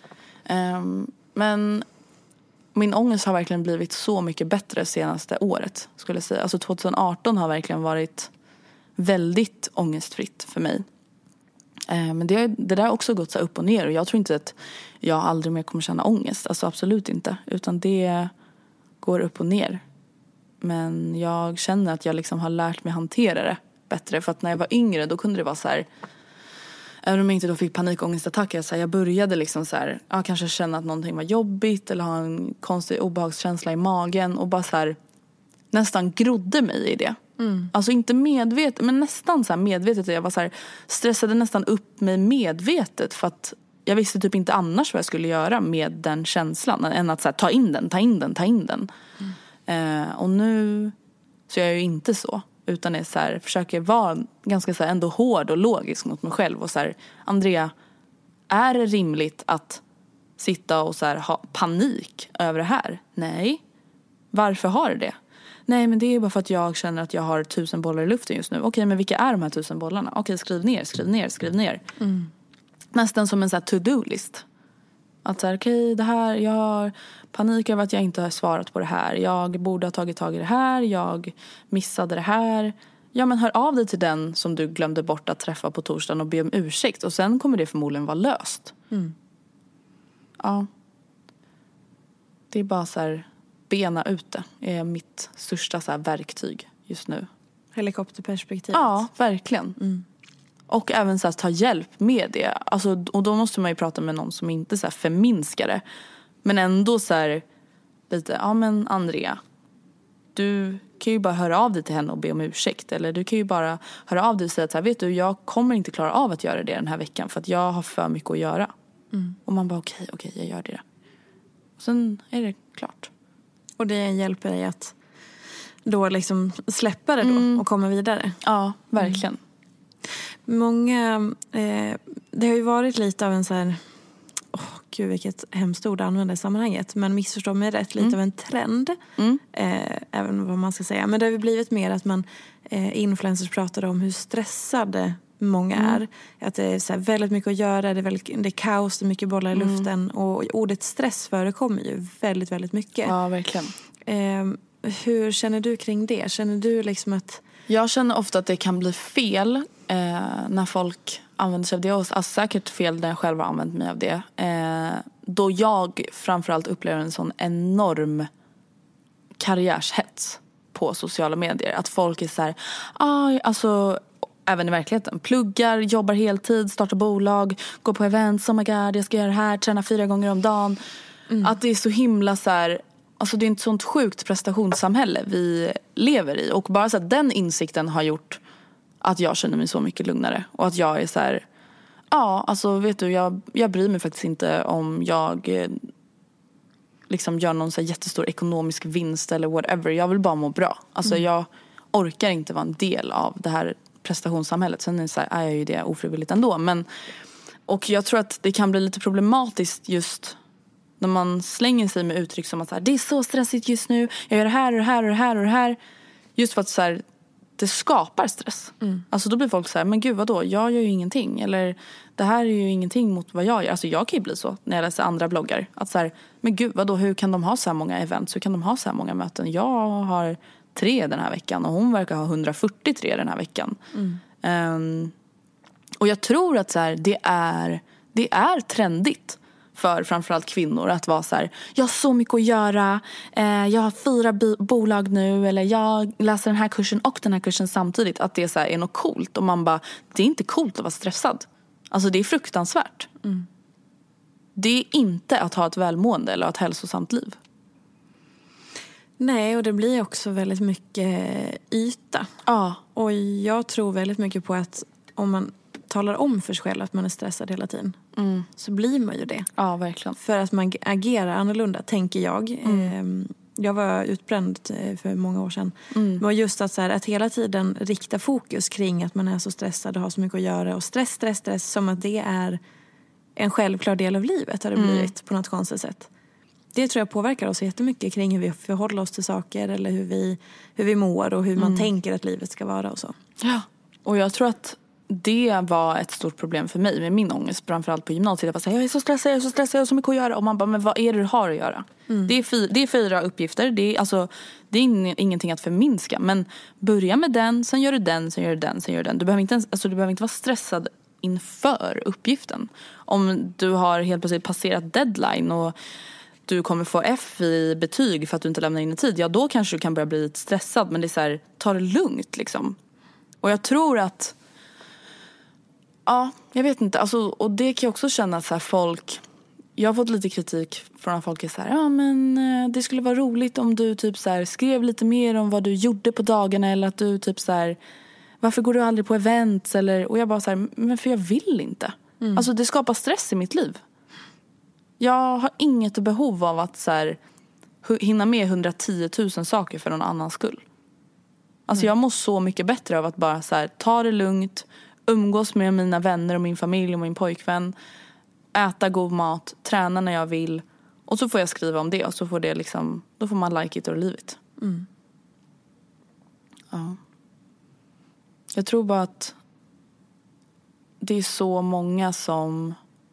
Men min ångest har verkligen blivit så mycket bättre senaste året, skulle jag säga. Alltså 2018 har verkligen varit väldigt ångestfritt för mig. Men det där har också gått så upp och ner, och jag tror inte att jag aldrig mer kommer känna ångest. Alltså absolut inte, utan det går upp och ner. Men jag känner att jag liksom har lärt mig hantera det bättre. För att när jag var yngre, då kunde det vara så här, även om jag inte då fick panikångestattacker, så här, jag började liksom så här, kanske känna att någonting var jobbigt eller ha en konstig obehagskänsla i magen, och bara så här, nästan grodde mig i det. Alltså inte medvetet, men nästan så här medvetet. Jag var så här, stressade nästan upp mig medvetet, för att jag visste typ inte annars vad jag skulle göra med den känslan än att så här, ta in den. Och nu så är jag ju inte så, utan är så här, försöker vara ganska så här, ändå hård och logisk mot mig själv. Och så här, Andrea, är det rimligt att sitta och så här, ha panik över det här? Nej. Varför har det? Nej, men det är bara för att jag känner att jag har 1000 bollar i luften just nu. Okej, men vilka är de här 1000 bollarna? Okej, skriv ner. Nästan som en så här to-do-list. Att så här, okej, det här, jag har panik över att jag inte har svarat på det här. Jag borde ha tagit tag i det här. Jag missade det här. Ja, men hör av dig till den som du glömde bort att träffa på torsdagen och be om ursäkt. Och sen kommer det förmodligen vara löst. Ja. Det är bara så här, bena ut det är mitt största så här verktyg just nu. Helikopterperspektivet. Ja, verkligen. Och även så här, ta hjälp med det. Alltså, och då måste man ju prata med någon som inte så här förminskar det. Men ändå så här, lite, men Andrea, du kan ju bara höra av dig till henne och be om ursäkt. Eller du kan ju bara höra av dig och säga att så här, vet du, jag kommer inte klara av att göra det den här veckan, för att jag har för mycket att göra. Och man bara okej, jag gör det. Och sen är det klart. Och det hjälper dig att då liksom släppa det då och komma vidare. Ja, verkligen. Många, det har ju varit lite av en så här, gud vilket hemskt ord att använda i sammanhanget, men missförstå mig rätt, lite av en trend, även vad man ska säga. Men det har ju blivit mer att man, influencers pratar om hur stressade många är. Att det är så här väldigt mycket att göra, det är kaos, det är mycket bollar i luften, och ordet stress förekommer ju väldigt, väldigt mycket. Ja, verkligen. Hur känner du kring det? Känner du liksom att... Jag känner ofta att det kan bli fel när folk använder sig av det. Och säkert fel när jag själv har använt mig av det. Då jag framförallt upplever en sån enorm karriärshets på sociala medier. Att folk är så här, alltså även i verkligheten, pluggar, jobbar heltid, startar bolag, går på events, oh my god, jag ska göra det här, träna 4 gånger om dagen. Att det är så himla så här, alltså det är ett sånt sjukt prestationssamhälle vi lever i. Och bara så att den insikten har gjort att jag känner mig så mycket lugnare. Och att jag är så här, alltså vet du, jag bryr mig faktiskt inte om jag liksom gör någon så här jättestor ekonomisk vinst eller whatever. Jag vill bara må bra. Alltså jag orkar inte vara en del av det här prestationssamhället. Sen är jag ju det ofrivilligt ändå. Och jag tror att det kan bli lite problematiskt just när man slänger sig med uttryck som att det är så stressigt just nu. Jag gör det här och det här och det här och det här. Just för att det skapar stress. Alltså då blir folk men gud vadå? Jag gör ju ingenting. Eller det här är ju ingenting mot vad jag gör. Alltså jag kan ju bli så när jag läser andra bloggar. Att men gud vadå? Hur kan de ha så här många events? Hur kan de ha så här många möten? Jag har 3 den här veckan. Och hon verkar ha 143 den här veckan. Och jag tror att det är trendigt för framförallt kvinnor att vara jag har så mycket att göra, jag har 4 bolag nu, eller jag läser den här kursen och den här kursen samtidigt, att det är något coolt. Och man bara, det är inte coolt att vara stressad. Alltså det är fruktansvärt. Det är inte att ha ett välmående eller ett hälsosamt liv. Nej, och det blir också väldigt mycket yta. Ja. Och jag tror väldigt mycket på att om man talar om för sig själv att man är stressad hela tiden, så blir man ju det. Ja, verkligen. För att man agerar annorlunda, tänker jag. Jag var utbränd för många år sedan. Det var just att hela tiden rikta fokus kring att man är så stressad och har så mycket att göra. Och stress, som att det är en självklar del av livet har det blivit på något konstigt sätt. Det tror jag påverkar oss jättemycket kring hur vi förhåller oss till saker, eller hur vi mår och hur man tänker att livet ska vara och så. Ja, och jag tror att det var ett stort problem för mig med min ångest, framförallt på gymnasiet. Jag var jag är så stressad, jag har så mycket att göra. Och man bara, men vad är det du har att göra? Det är 4 uppgifter. Det är ingenting att förminska. Men börja med den, sen gör du den, sen gör du den, sen gör du den. Du behöver inte vara stressad inför uppgiften. Om du har helt plötsligt passerat deadline och du kommer få F i betyg för att du inte lämnar in i tid, då kanske du kan börja bli stressad. Men det är ta det lugnt liksom. Och jag tror att jag vet inte. Alltså, och det kan jag också känna att folk... Jag har fått lite kritik från att folk är men det skulle vara roligt om du typ skrev lite mer om vad du gjorde på dagarna, eller att du typ varför går du aldrig på events, eller, och jag bara men för jag vill inte. Alltså det skapar stress i mitt liv. Jag har inget behov av att hinna med 110 000 saker för någon annans skull. Alltså jag mår så mycket bättre av att bara ta det lugnt, umgås med mina vänner och min familj och min pojkvän, äta god mat, träna när jag vill, och så får jag skriva om det, och så får det då får man like it or leave it. Ja. Jag tror bara att det är så många som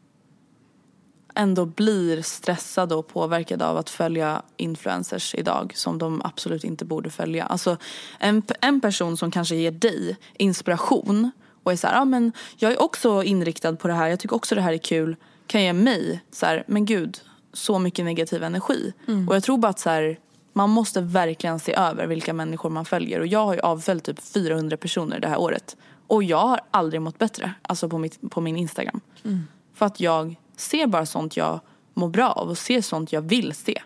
ändå blir stressade och påverkade av att följa influencers idag som de absolut inte borde följa. Alltså en person som kanske ger dig inspiration och är men jag är också inriktad på det här, jag tycker också det här är kul, kan ge mig men gud, så mycket negativ energi. Och jag tror bara att man måste verkligen se över vilka människor man följer. Och jag har ju avföljt typ 400 personer det här året. Och jag har aldrig mått bättre, alltså på min Instagram. För att jag ser bara sånt jag mår bra av och ser sånt jag vill se.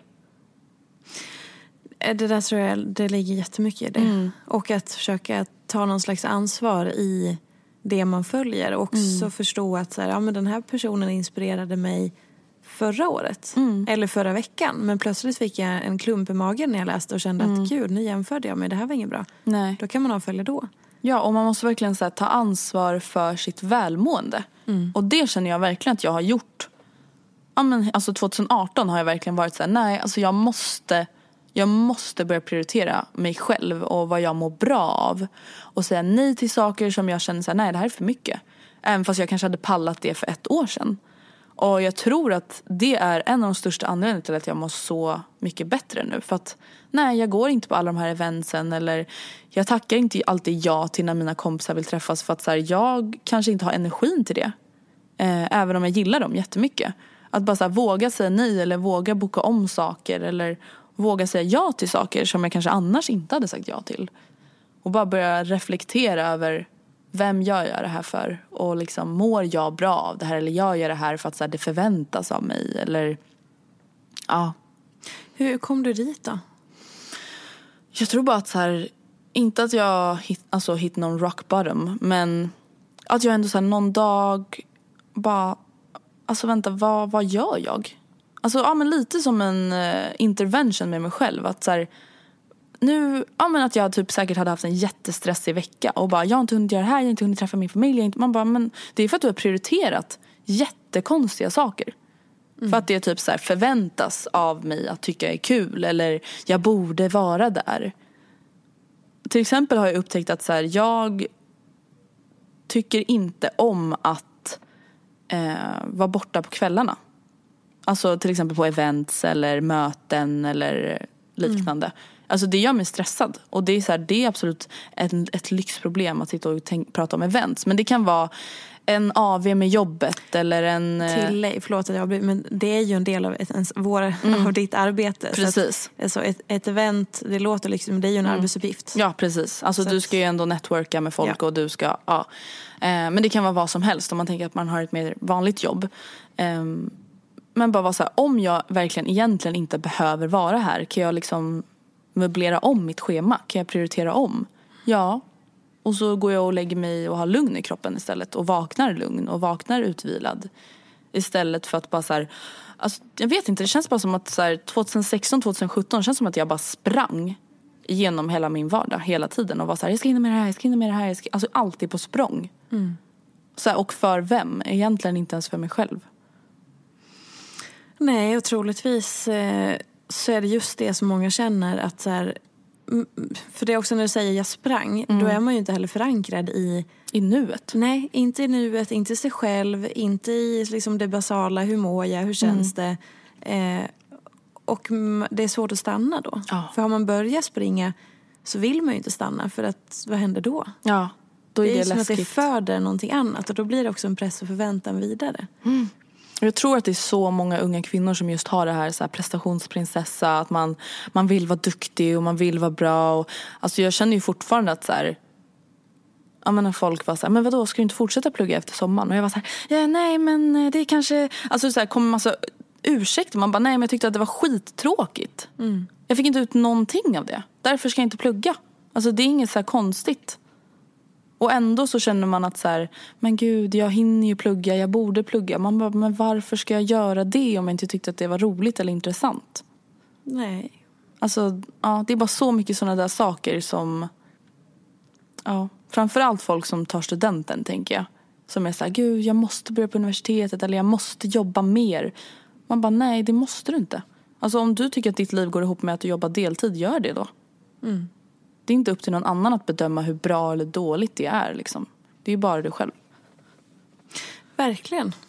Det där tror jag, det ligger jättemycket i det. Och att försöka ta någon slags ansvar i det man följer. Och också förstå att men den här personen inspirerade mig förra året. Eller förra veckan. Men plötsligt fick jag en klump i magen när jag läste och kände att gud, nu jämförde jag mig. Det här var inget bra. Nej. Då kan man avfölja då. Ja, och man måste verkligen ta ansvar för sitt välmående. Och det känner jag verkligen att jag har gjort. Alltså 2018 har jag verkligen varit nej, alltså jag måste börja prioritera mig själv och vad jag mår bra av. Och säga nej till saker som jag känner nej, det här är för mycket. Även fast jag kanske hade pallat det för 1 år sedan. Och jag tror att det är en av de största anledningarna till att jag mår så mycket bättre nu. För att jag går inte på alla de här eventsen, eller jag tackar inte alltid ja till när mina kompisar vill träffas, för att jag kanske inte har energin till det. Även om jag gillar dem jättemycket. Att bara våga säga nej, eller våga boka om saker, eller våga säga ja till saker som jag kanske annars inte hade sagt ja till. Och bara börja reflektera över vem gör jag det här för? Och mår jag bra av det här? Eller jag gör det här för att det förväntas av mig? Eller ja. Hur kom du dit då? Jag tror bara att inte att jag hit någon rock bottom, men att jag ändå någon dag bara vänta, vad gör jag? Men lite som en intervention med mig själv, att nu, ja men att jag typ säkert hade haft en jättestressig vecka och bara, jag har inte hunnit göra det här, jag har inte hunnit träffa min familj, man bara, men det är för att du har prioriterat jättekonstiga saker. För att det typ så här förväntas av mig att tycka är kul, eller jag borde vara där. Till exempel har jag upptäckt att så här, jag tycker inte om att vara borta på kvällarna. Alltså till exempel på events eller möten eller liknande. Alltså det gör mig stressad. Och det är, så här, det är absolut ett lyxproblem att sitta och prata om events. Men det kan vara en AV med jobbet eller en... Förlåt att jag blir, men det är ju en del av av ditt arbete. Precis. Så att, ett event, det låter liksom, det är ju en arbetsuppgift. Ja, precis. Alltså du ska ju ändå networka med folk och du ska... Ja. Men det kan vara vad som helst om man tänker att man har ett mer vanligt jobb. Men bara vara så här, om jag verkligen egentligen inte behöver vara här, kan jag liksom möblera om mitt schema? Kan jag prioritera om? Ja. Och så går jag och lägger mig och har lugn i kroppen istället. Och vaknar lugn och vaknar utvilad. Istället för att bara så här... Alltså, jag vet inte, det känns bara som att så här, 2016-2017 känns som att jag bara sprang genom hela min vardag hela tiden. Och var så här, jag ska hinna med det här, jag ska hinna med det här. Alltså alltid på språng. Så här, och för vem? Egentligen inte ens för mig själv. Nej, och troligtvis så är det just det som många känner att så här, för det är också när du säger jag sprang, då är man ju inte heller förankrad i nuet. Nej, inte i nuet, inte i sig själv, inte i liksom det basala, hur mår jag, hur känns det? Och det är svårt att stanna då. Ja. För har man börjat springa så vill man ju inte stanna, för att vad händer då? Ja, då är det som läskigt. att det föder någonting annat, och då blir det också en press och förväntan vidare. Jag tror att det är så många unga kvinnor som just har det här, så här prestationsprinsessa, att man vill vara duktig och man vill vara bra. Och, alltså jag känner ju fortfarande att så här, jag menar, folk var så här, men vadå, ska du inte fortsätta plugga efter sommaren? Och jag var så här, ja nej men det är kanske, alltså så här kommer massa ursäkter. Man bara, nej men jag tyckte att det var skittråkigt. Jag fick inte ut någonting av det. Därför ska jag inte plugga. Alltså det är inget så här konstigt. Och ändå så känner man att så här, men gud, jag hinner ju plugga, jag borde plugga. Man bara, men varför ska jag göra det om jag inte tyckte att det var roligt eller intressant? Nej. Alltså, ja, det är bara så mycket sådana där saker som, ja, framförallt folk som tar studenten, tänker jag. Som är så här, gud, jag måste börja på universitetet eller jag måste jobba mer. Man bara, nej, det måste du inte. Alltså om du tycker att ditt liv går ihop med att du jobbar deltid, gör det då. Det är inte upp till någon annan att bedöma hur bra eller dåligt det är liksom. Det är ju bara du själv. Verkligen.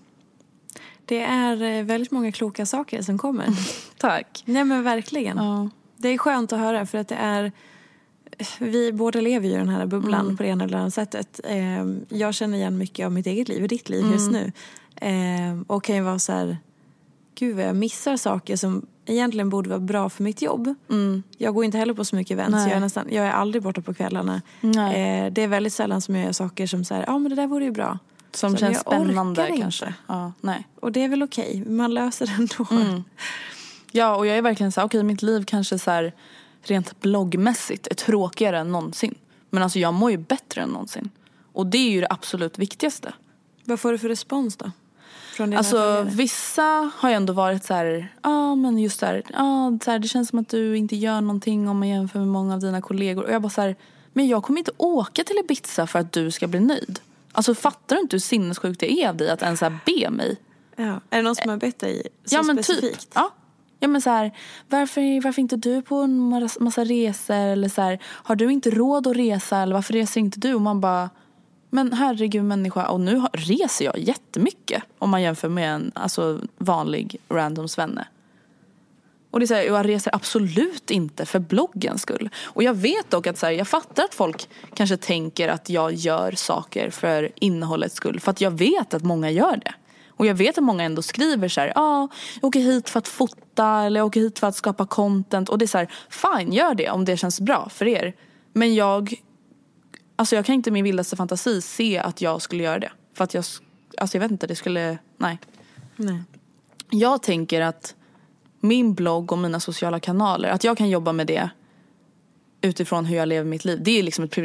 Det är väldigt många kloka saker som kommer. Tack. Nej men verkligen. Det är skönt att höra, för att det är, vi båda lever ju i den här bubblan på det ena eller andra sättet. Jag känner igen mycket av mitt eget liv och ditt liv just nu. Och kan ju vara så här, gud vad jag missar saker som egentligen borde vara bra för mitt jobb. Jag går inte heller på så mycket events. Jag är aldrig borta på kvällarna. Det är väldigt sällan som jag gör saker som så här, ja men det där vore ju bra. Som känns spännande kanske. Ja, nej. Och det är väl okej. Man löser det ändå. Ja, och jag är verkligen så här, okej, mitt liv kanske så här rent bloggmässigt är tråkigare än någonsin. Men alltså jag mår ju bättre än någonsin. Och det är ju det absolut viktigaste. Vad får du för respons då? Alltså vissa har ju ändå varit så här, men just så här, det känns som att du inte gör någonting om man jämför med många av dina kollegor. Och jag bara så här, men jag kommer inte åka till Ibiza för att du ska bli nöjd. Alltså fattar du inte hur sinnessjukt det är av dig att ens här be mig? Ja. Är det någon som har bett dig så specifikt? Typ. Ja men så här, varför inte du på en massa resor? Eller så här, har du inte råd att resa? Eller varför reser inte du? Och man bara, men herregud människa, och nu reser jag jättemycket om man jämför med en vanlig random svenne. Och det är så här, jag reser absolut inte för bloggens skull. Och jag vet dock att så här, jag fattar att folk kanske tänker att jag gör saker för innehållets skull. För att jag vet att många gör det. Och jag vet att många ändå skriver så här, jag åker hit för att fota eller jag åker hit för att skapa content. Och det är så här, fine, gör det om det känns bra för er. Men jag kan inte i min vildaste fantasi se att jag skulle göra det. För att jag vet inte, det skulle, nej. Jag tänker att min blogg och mina sociala kanaler, att jag kan jobba med det utifrån hur jag lever mitt liv. Det är liksom ett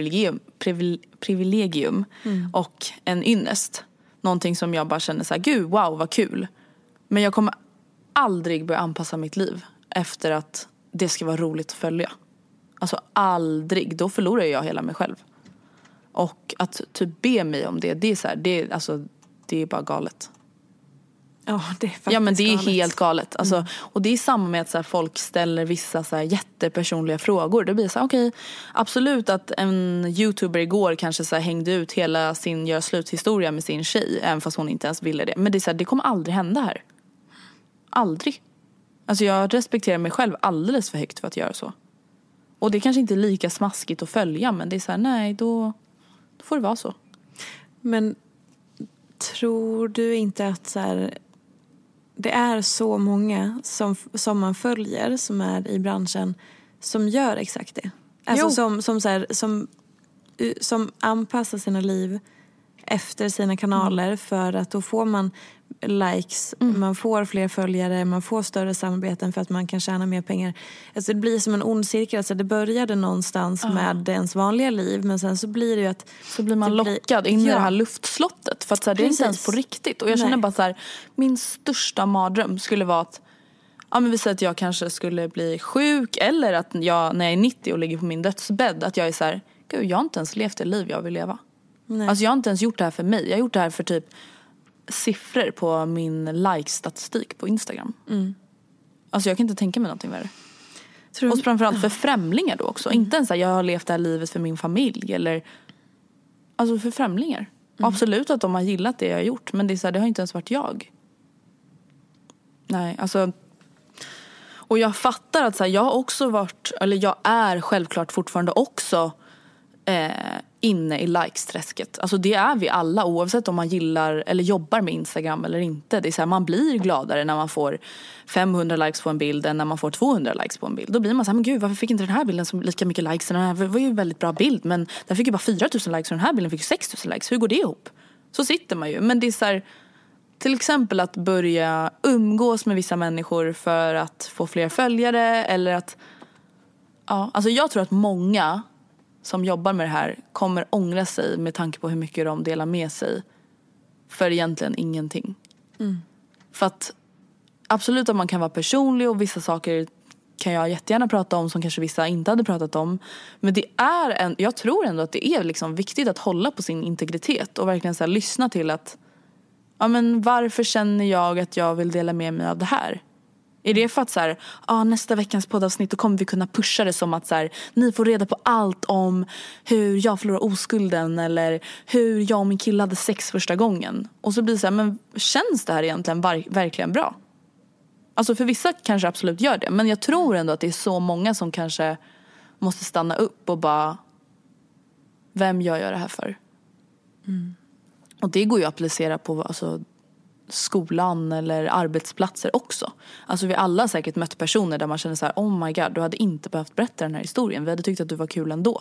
privilegium och en ynnest. Någonting som jag bara känner så här, gud, wow, vad kul. Men jag kommer aldrig börja anpassa mitt liv efter att det ska vara roligt att följa. Alltså aldrig. Då förlorar jag hela mig själv. Och att typ be mig om det är så här, det är bara galet. Ja, det är faktiskt ja, men det är galet. helt galet. Alltså, och det är samma med att så här, folk ställer vissa så här, jättepersonliga frågor. Det blir så här, okej, absolut att en YouTuber igår kanske så här, hängde ut hela sin gör sluthistoria med sin tjej, även fast hon inte ens ville det. Men det är så här, det kommer aldrig hända här. Aldrig. Alltså jag respekterar mig själv alldeles för högt för att göra så. Och det kanske inte är lika smaskigt att följa, men det är så här, nej, då får det vara så. Men tror du inte att så här, det är så många som man följer som är i branschen som gör exakt det? Alltså som anpassar sina liv efter sina kanaler för att då får man likes, man får fler följare, man får större samarbeten för att man kan tjäna mer pengar. Alltså det blir som en ond cirkel. Alltså det började någonstans med ens vanliga liv, men sen så blir det ju att så blir man lockad in i det här luftslottet för att så här, det är inte ens på riktigt. Och jag känner bara så här, min största mardröm skulle vara att men vi säger att jag kanske skulle bli sjuk, eller att jag när jag är 90 och ligger på min dödsbädd, att jag är så här, gud, jag har inte ens levt det liv jag vill leva. Nej. Alltså jag har inte ens gjort det här för mig. Jag har gjort det här för typ siffror på min like-statistik på Instagram. Alltså jag kan inte tänka mig någonting värre. Och framförallt för främlingar då också. Inte ens att jag har levt det här livet för min familj eller alltså för främlingar. Absolut att de har gillat det jag har gjort, men det är så här, det har inte ens varit jag. Nej, alltså. Och jag fattar att så här, jag har också varit, eller jag är självklart fortfarande också inne i likes-träsket. Alltså det är vi alla, oavsett om man gillar eller jobbar med Instagram eller inte. Det är så här, man blir gladare när man får 500 likes på en bild än när man får 200 likes på en bild. Då blir man så här, men gud, varför fick inte den här bilden så lika mycket likes? Den här var ju en väldigt bra bild, men den fick ju bara 4000 likes och den här bilden fick 6000 likes. Hur går det ihop? Så sitter man ju. Men det är så här, till exempel att börja umgås med vissa människor för att få fler följare, eller att alltså jag tror att många som jobbar med det här kommer ångra sig med tanke på hur mycket de delar med sig för egentligen ingenting. För att absolut att man kan vara personlig och vissa saker kan jag jättegärna prata om som kanske vissa inte hade pratat om, men det är jag tror ändå att det är liksom viktigt att hålla på sin integritet och verkligen så här, lyssna till att men varför känner jag att jag vill dela med mig av det här? Är det för att så här, nästa veckans poddavsnitt då kommer vi kunna pusha det som att så här, ni får reda på allt om hur jag förlorar oskulden eller hur jag och min kille hade sex första gången. Och så blir det så här, men känns det här egentligen verkligen bra? Alltså för vissa kanske absolut gör det, men jag tror ändå att det är så många som kanske måste stanna upp och bara, vem gör jag det här för? Och det går ju att applicera på alltså skolan eller arbetsplatser också. Alltså vi alla har säkert mött personer där man känner så här, oh my god, du hade inte behövt berätta den här historien. Vi hade tyckt att du var kul ändå.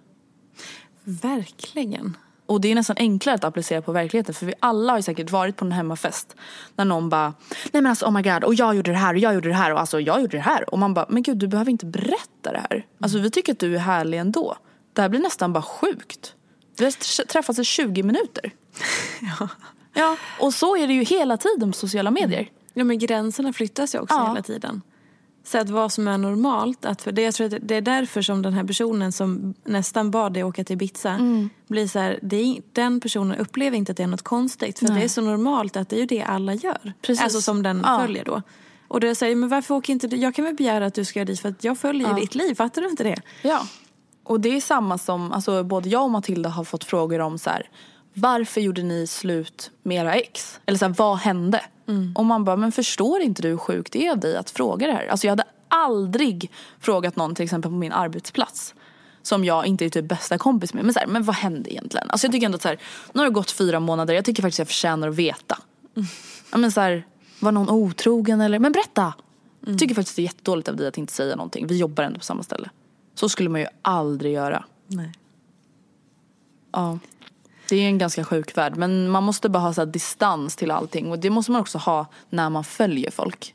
Verkligen. Och det är nästan enklare att applicera på verkligheten, för vi alla har ju säkert varit på en hemmafest när någon bara, nej men alltså oh my god, och jag gjorde det här och jag gjorde det här och alltså jag gjorde det här. Och man bara, men gud, du behöver inte berätta det här. Alltså vi tycker att du är härlig ändå. Det här blir nästan bara sjukt. Vi har träffats i 20 minuter. Ja, och så är det ju hela tiden på sociala medier. Ja, men gränserna flyttas ju också hela tiden. Så att vad som är normalt, jag tror att det är därför som den här personen som nästan bad dig åka till Ibiza blir så här, den personen upplever inte att det är något konstigt, för det är så normalt att det är ju det alla gör. Precis. Alltså som den följer då. Och då säger, men varför åker inte du? Jag kan väl begära att du ska göra dit för att jag följer ditt liv, fattar du inte det? Ja. Och det är samma som, alltså både jag och Matilda har fått frågor om så här, varför gjorde ni slut med era ex? Eller så här, vad hände? Och man bara, men förstår inte du hur sjukt det är av dig att fråga det här? Alltså jag hade aldrig frågat någon till exempel på min arbetsplats som jag inte är typ bästa kompis med. Men så här, men vad hände egentligen? Alltså jag tycker ändå att så här, nu har det gått 4 månader. Jag tycker faktiskt jag förtjänar att veta. Ja, men så här, var någon otrogen eller? Men berätta! Jag tycker faktiskt det är jättedåligt av dig att inte säga någonting. Vi jobbar ändå på samma ställe. Så skulle man ju aldrig göra. Nej. Ja. Det är en ganska sjuk värld. Men man måste bara ha så här distans till allting. Och det måste man också ha när man följer folk.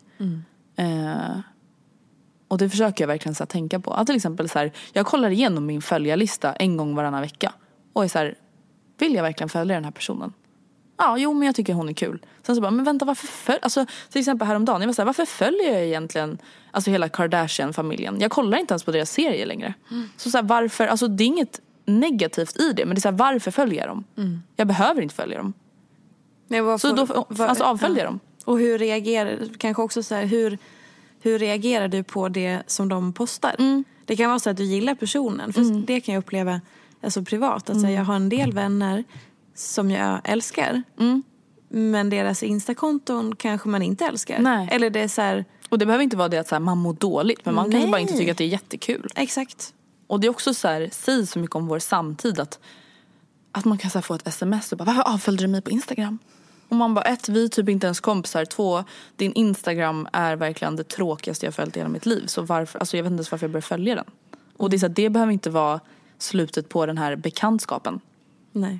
Och det försöker jag verkligen så här tänka på. Att till exempel så här, jag kollar igenom min följarlista en gång varannan vecka. Och är så här, vill jag verkligen följa den här personen? Ja, jo men jag tycker hon är kul. Sen så bara, men vänta varför alltså till exempel häromdagen, jag var så här, varför följer jag egentligen alltså hela Kardashian-familjen? Jag kollar inte ens på deras serie längre. Så så här, varför, alltså det är inget negativt i det, men det är så här, varför följer jag dem? Jag behöver inte följa dem. Men så då alltså avföljer dem. Och hur reagerar, kanske också så här, hur reagerar du på det som de postar? Det kan vara så att du gillar personen, för det kan jag uppleva alltså privat, att jag har en del vänner som jag älskar. Men deras Instakonton kanske man inte älskar. Nej. Eller det är så här, och det behöver inte vara det att så här, man mår dåligt, men man kan ju bara inte tycka att det är jättekul. Exakt. Och det är också så här, säger så mycket om vår samtid att man kan så här, få ett sms och bara, varför avföljde du mig på Instagram? Och man bara, vi är typ inte ens kompisar. 2, din Instagram är verkligen det tråkigaste jag följt i hela mitt liv. Så varför, alltså jag vet inte ens varför jag började följa den. Och det är så här, det behöver inte vara slutet på den här bekantskapen. Nej.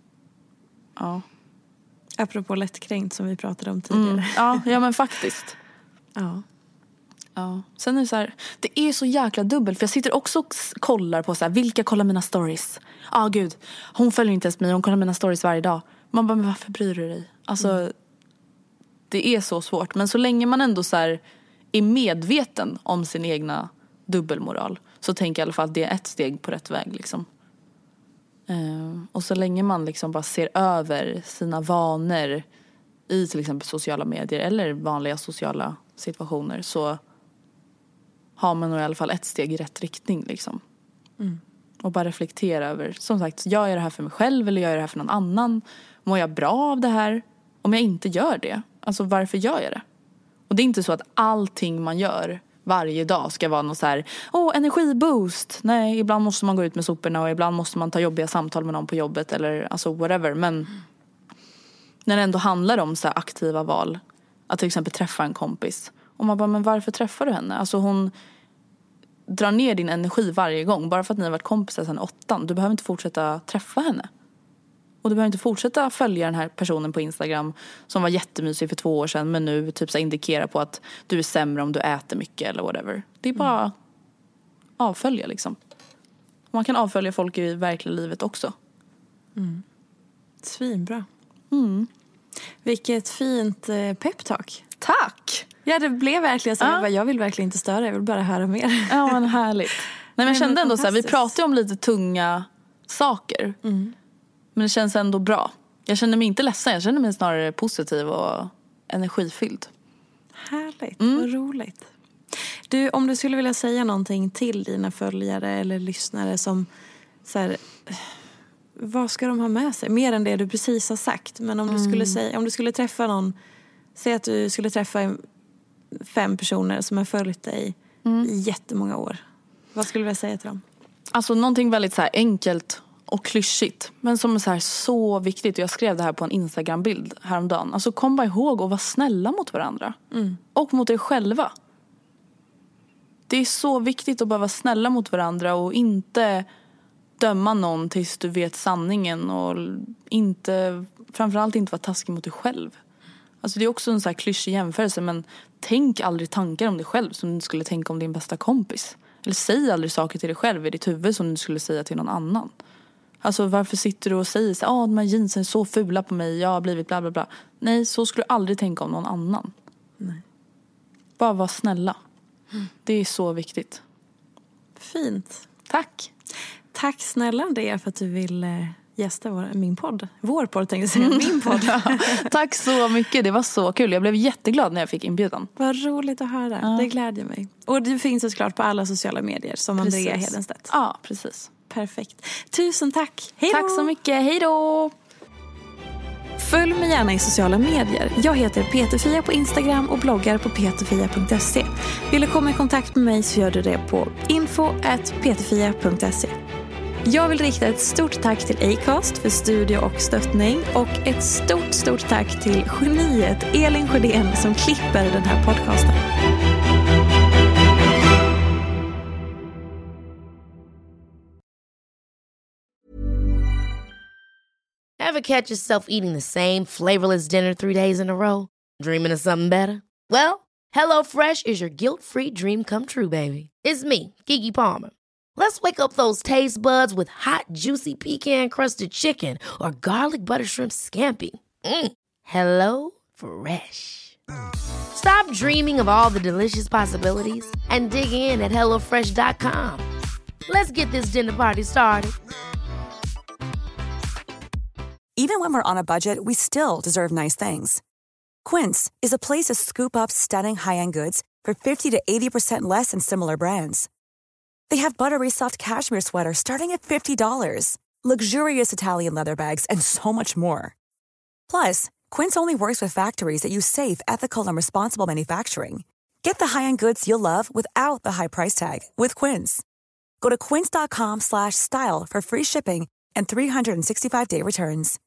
Ja. Apropå lättkränkt som vi pratade om tidigare. Ja men faktiskt. Ja. Sen är det så här, det är så jäkla dubbelt. För jag sitter också och kollar på så här, vilka kollar mina stories? Gud, hon följer inte ens mig, hon kollar mina stories varje dag. Man bara, men varför bryr du dig? Alltså, det är så svårt. Men så länge man ändå så här är medveten om sin egna dubbelmoral, så tänker jag i alla fall att det är ett steg på rätt väg liksom. Och så länge man liksom bara ser över sina vanor i till exempel sociala medier eller vanliga sociala situationer, så har man nog i alla fall ett steg i rätt riktning liksom. Och bara reflektera över, som sagt, gör jag det här för mig själv eller gör jag det här för någon annan? Mår jag bra av det här? Om jag inte gör det, alltså varför gör jag det? Och det är inte så att allting man gör varje dag ska vara något så här, energiboost. Nej, ibland måste man gå ut med soporna och ibland måste man ta jobbiga samtal med någon på jobbet eller alltså whatever. Men när det ändå handlar om så här aktiva val, att till exempel träffa en kompis, och man bara, men varför träffar du henne? Alltså hon drar ner din energi varje gång bara för att ni har varit kompisar sedan 8. Du behöver inte fortsätta träffa henne. Och du behöver inte fortsätta följa den här personen på Instagram som var jättemysig för 2 år sedan, men nu typ så indikerar på att du är sämre om du äter mycket eller whatever. Det är bara avfölja liksom. Man kan avfölja folk i verkliga livet också. Svinbra. Vilket fint peptalk. Tack! Ja, det blev verkligen så. Jag vill verkligen inte störa, jag vill bara höra mer. Ja, men härligt. Nej, men jag kände ändå så här, vi pratade om lite tunga saker. Men det känns ändå bra. Jag känner mig inte ledsen, jag känner mig snarare positiv och energifylld. Härligt, vad roligt. Du, om du skulle vilja säga någonting till dina följare eller lyssnare som så här, vad ska de ha med sig? Mer än det du precis har sagt. Men om du skulle säga, om du skulle träffa någon, säg att du skulle träffa 5 personer som har följt dig i jättemånga år. Vad skulle du vilja säga till dem? Alltså någonting väldigt så här enkelt och klyschigt, men som är så här så viktigt. Och jag skrev det här på en Instagram-bild häromdagen. Alltså kom bara ihåg att vara snälla mot varandra. Och mot er själva. Det är så viktigt att bara vara snälla mot varandra och inte döma någon tills du vet sanningen, och inte, framförallt inte vara taskig mot dig själv. Alltså det är också en så här klyschig jämförelse, men tänk aldrig tankar om dig själv som du skulle tänka om din bästa kompis. Eller säg aldrig saker till dig själv i ditt huvud som du skulle säga till någon annan. Alltså varför sitter du och säger så de här jeansen är så fula på mig, jag har blivit bla bla bla. Nej, så skulle du aldrig tänka om någon annan. Nej. Bara vara snälla. Det är så viktigt. Fint. Tack. Tack snälla Andrea för att du vill gästa min podd. Vår podd tänkte jag säga, min podd. Tack så mycket, det var så kul. Jag blev jätteglad när jag fick inbjudan. Vad roligt att höra, det glädjer mig. Och du finns såklart på alla sociala medier som Andrea Hedenstedt. Ja, precis. Perfekt. Tusen tack. Hej då. Tack så mycket, hej då. Följ mig gärna i sociala medier. Jag heter Peterfia på Instagram och bloggar på peterfia.se. Vill du komma i kontakt med mig så gör du det på info@peterfia.se. Jag vill rikta ett stort tack till Acast för studio och stöttning. Och ett stort tack till geniet Elin Sjödén som klipper den här podcasten. Ever catch yourself eating the same flavorless dinner 3 days in a row? Dreaming of something better? Well, HelloFresh is your guilt-free dream come true, baby. It's me, Keke Palmer. Let's wake up those taste buds with hot, juicy pecan-crusted chicken or garlic butter shrimp scampi. Hello Fresh. Stop dreaming of all the delicious possibilities and dig in at HelloFresh.com. Let's get this dinner party started. Even when we're on a budget, we still deserve nice things. Quince is a place to scoop up stunning high-end goods for 50 to 80% less than similar brands. They have buttery soft cashmere sweaters starting at $50, luxurious Italian leather bags, and so much more. Plus, Quince only works with factories that use safe, ethical, and responsible manufacturing. Get the high-end goods you'll love without the high price tag with Quince. Go to quince.com/style for free shipping and 365-day returns.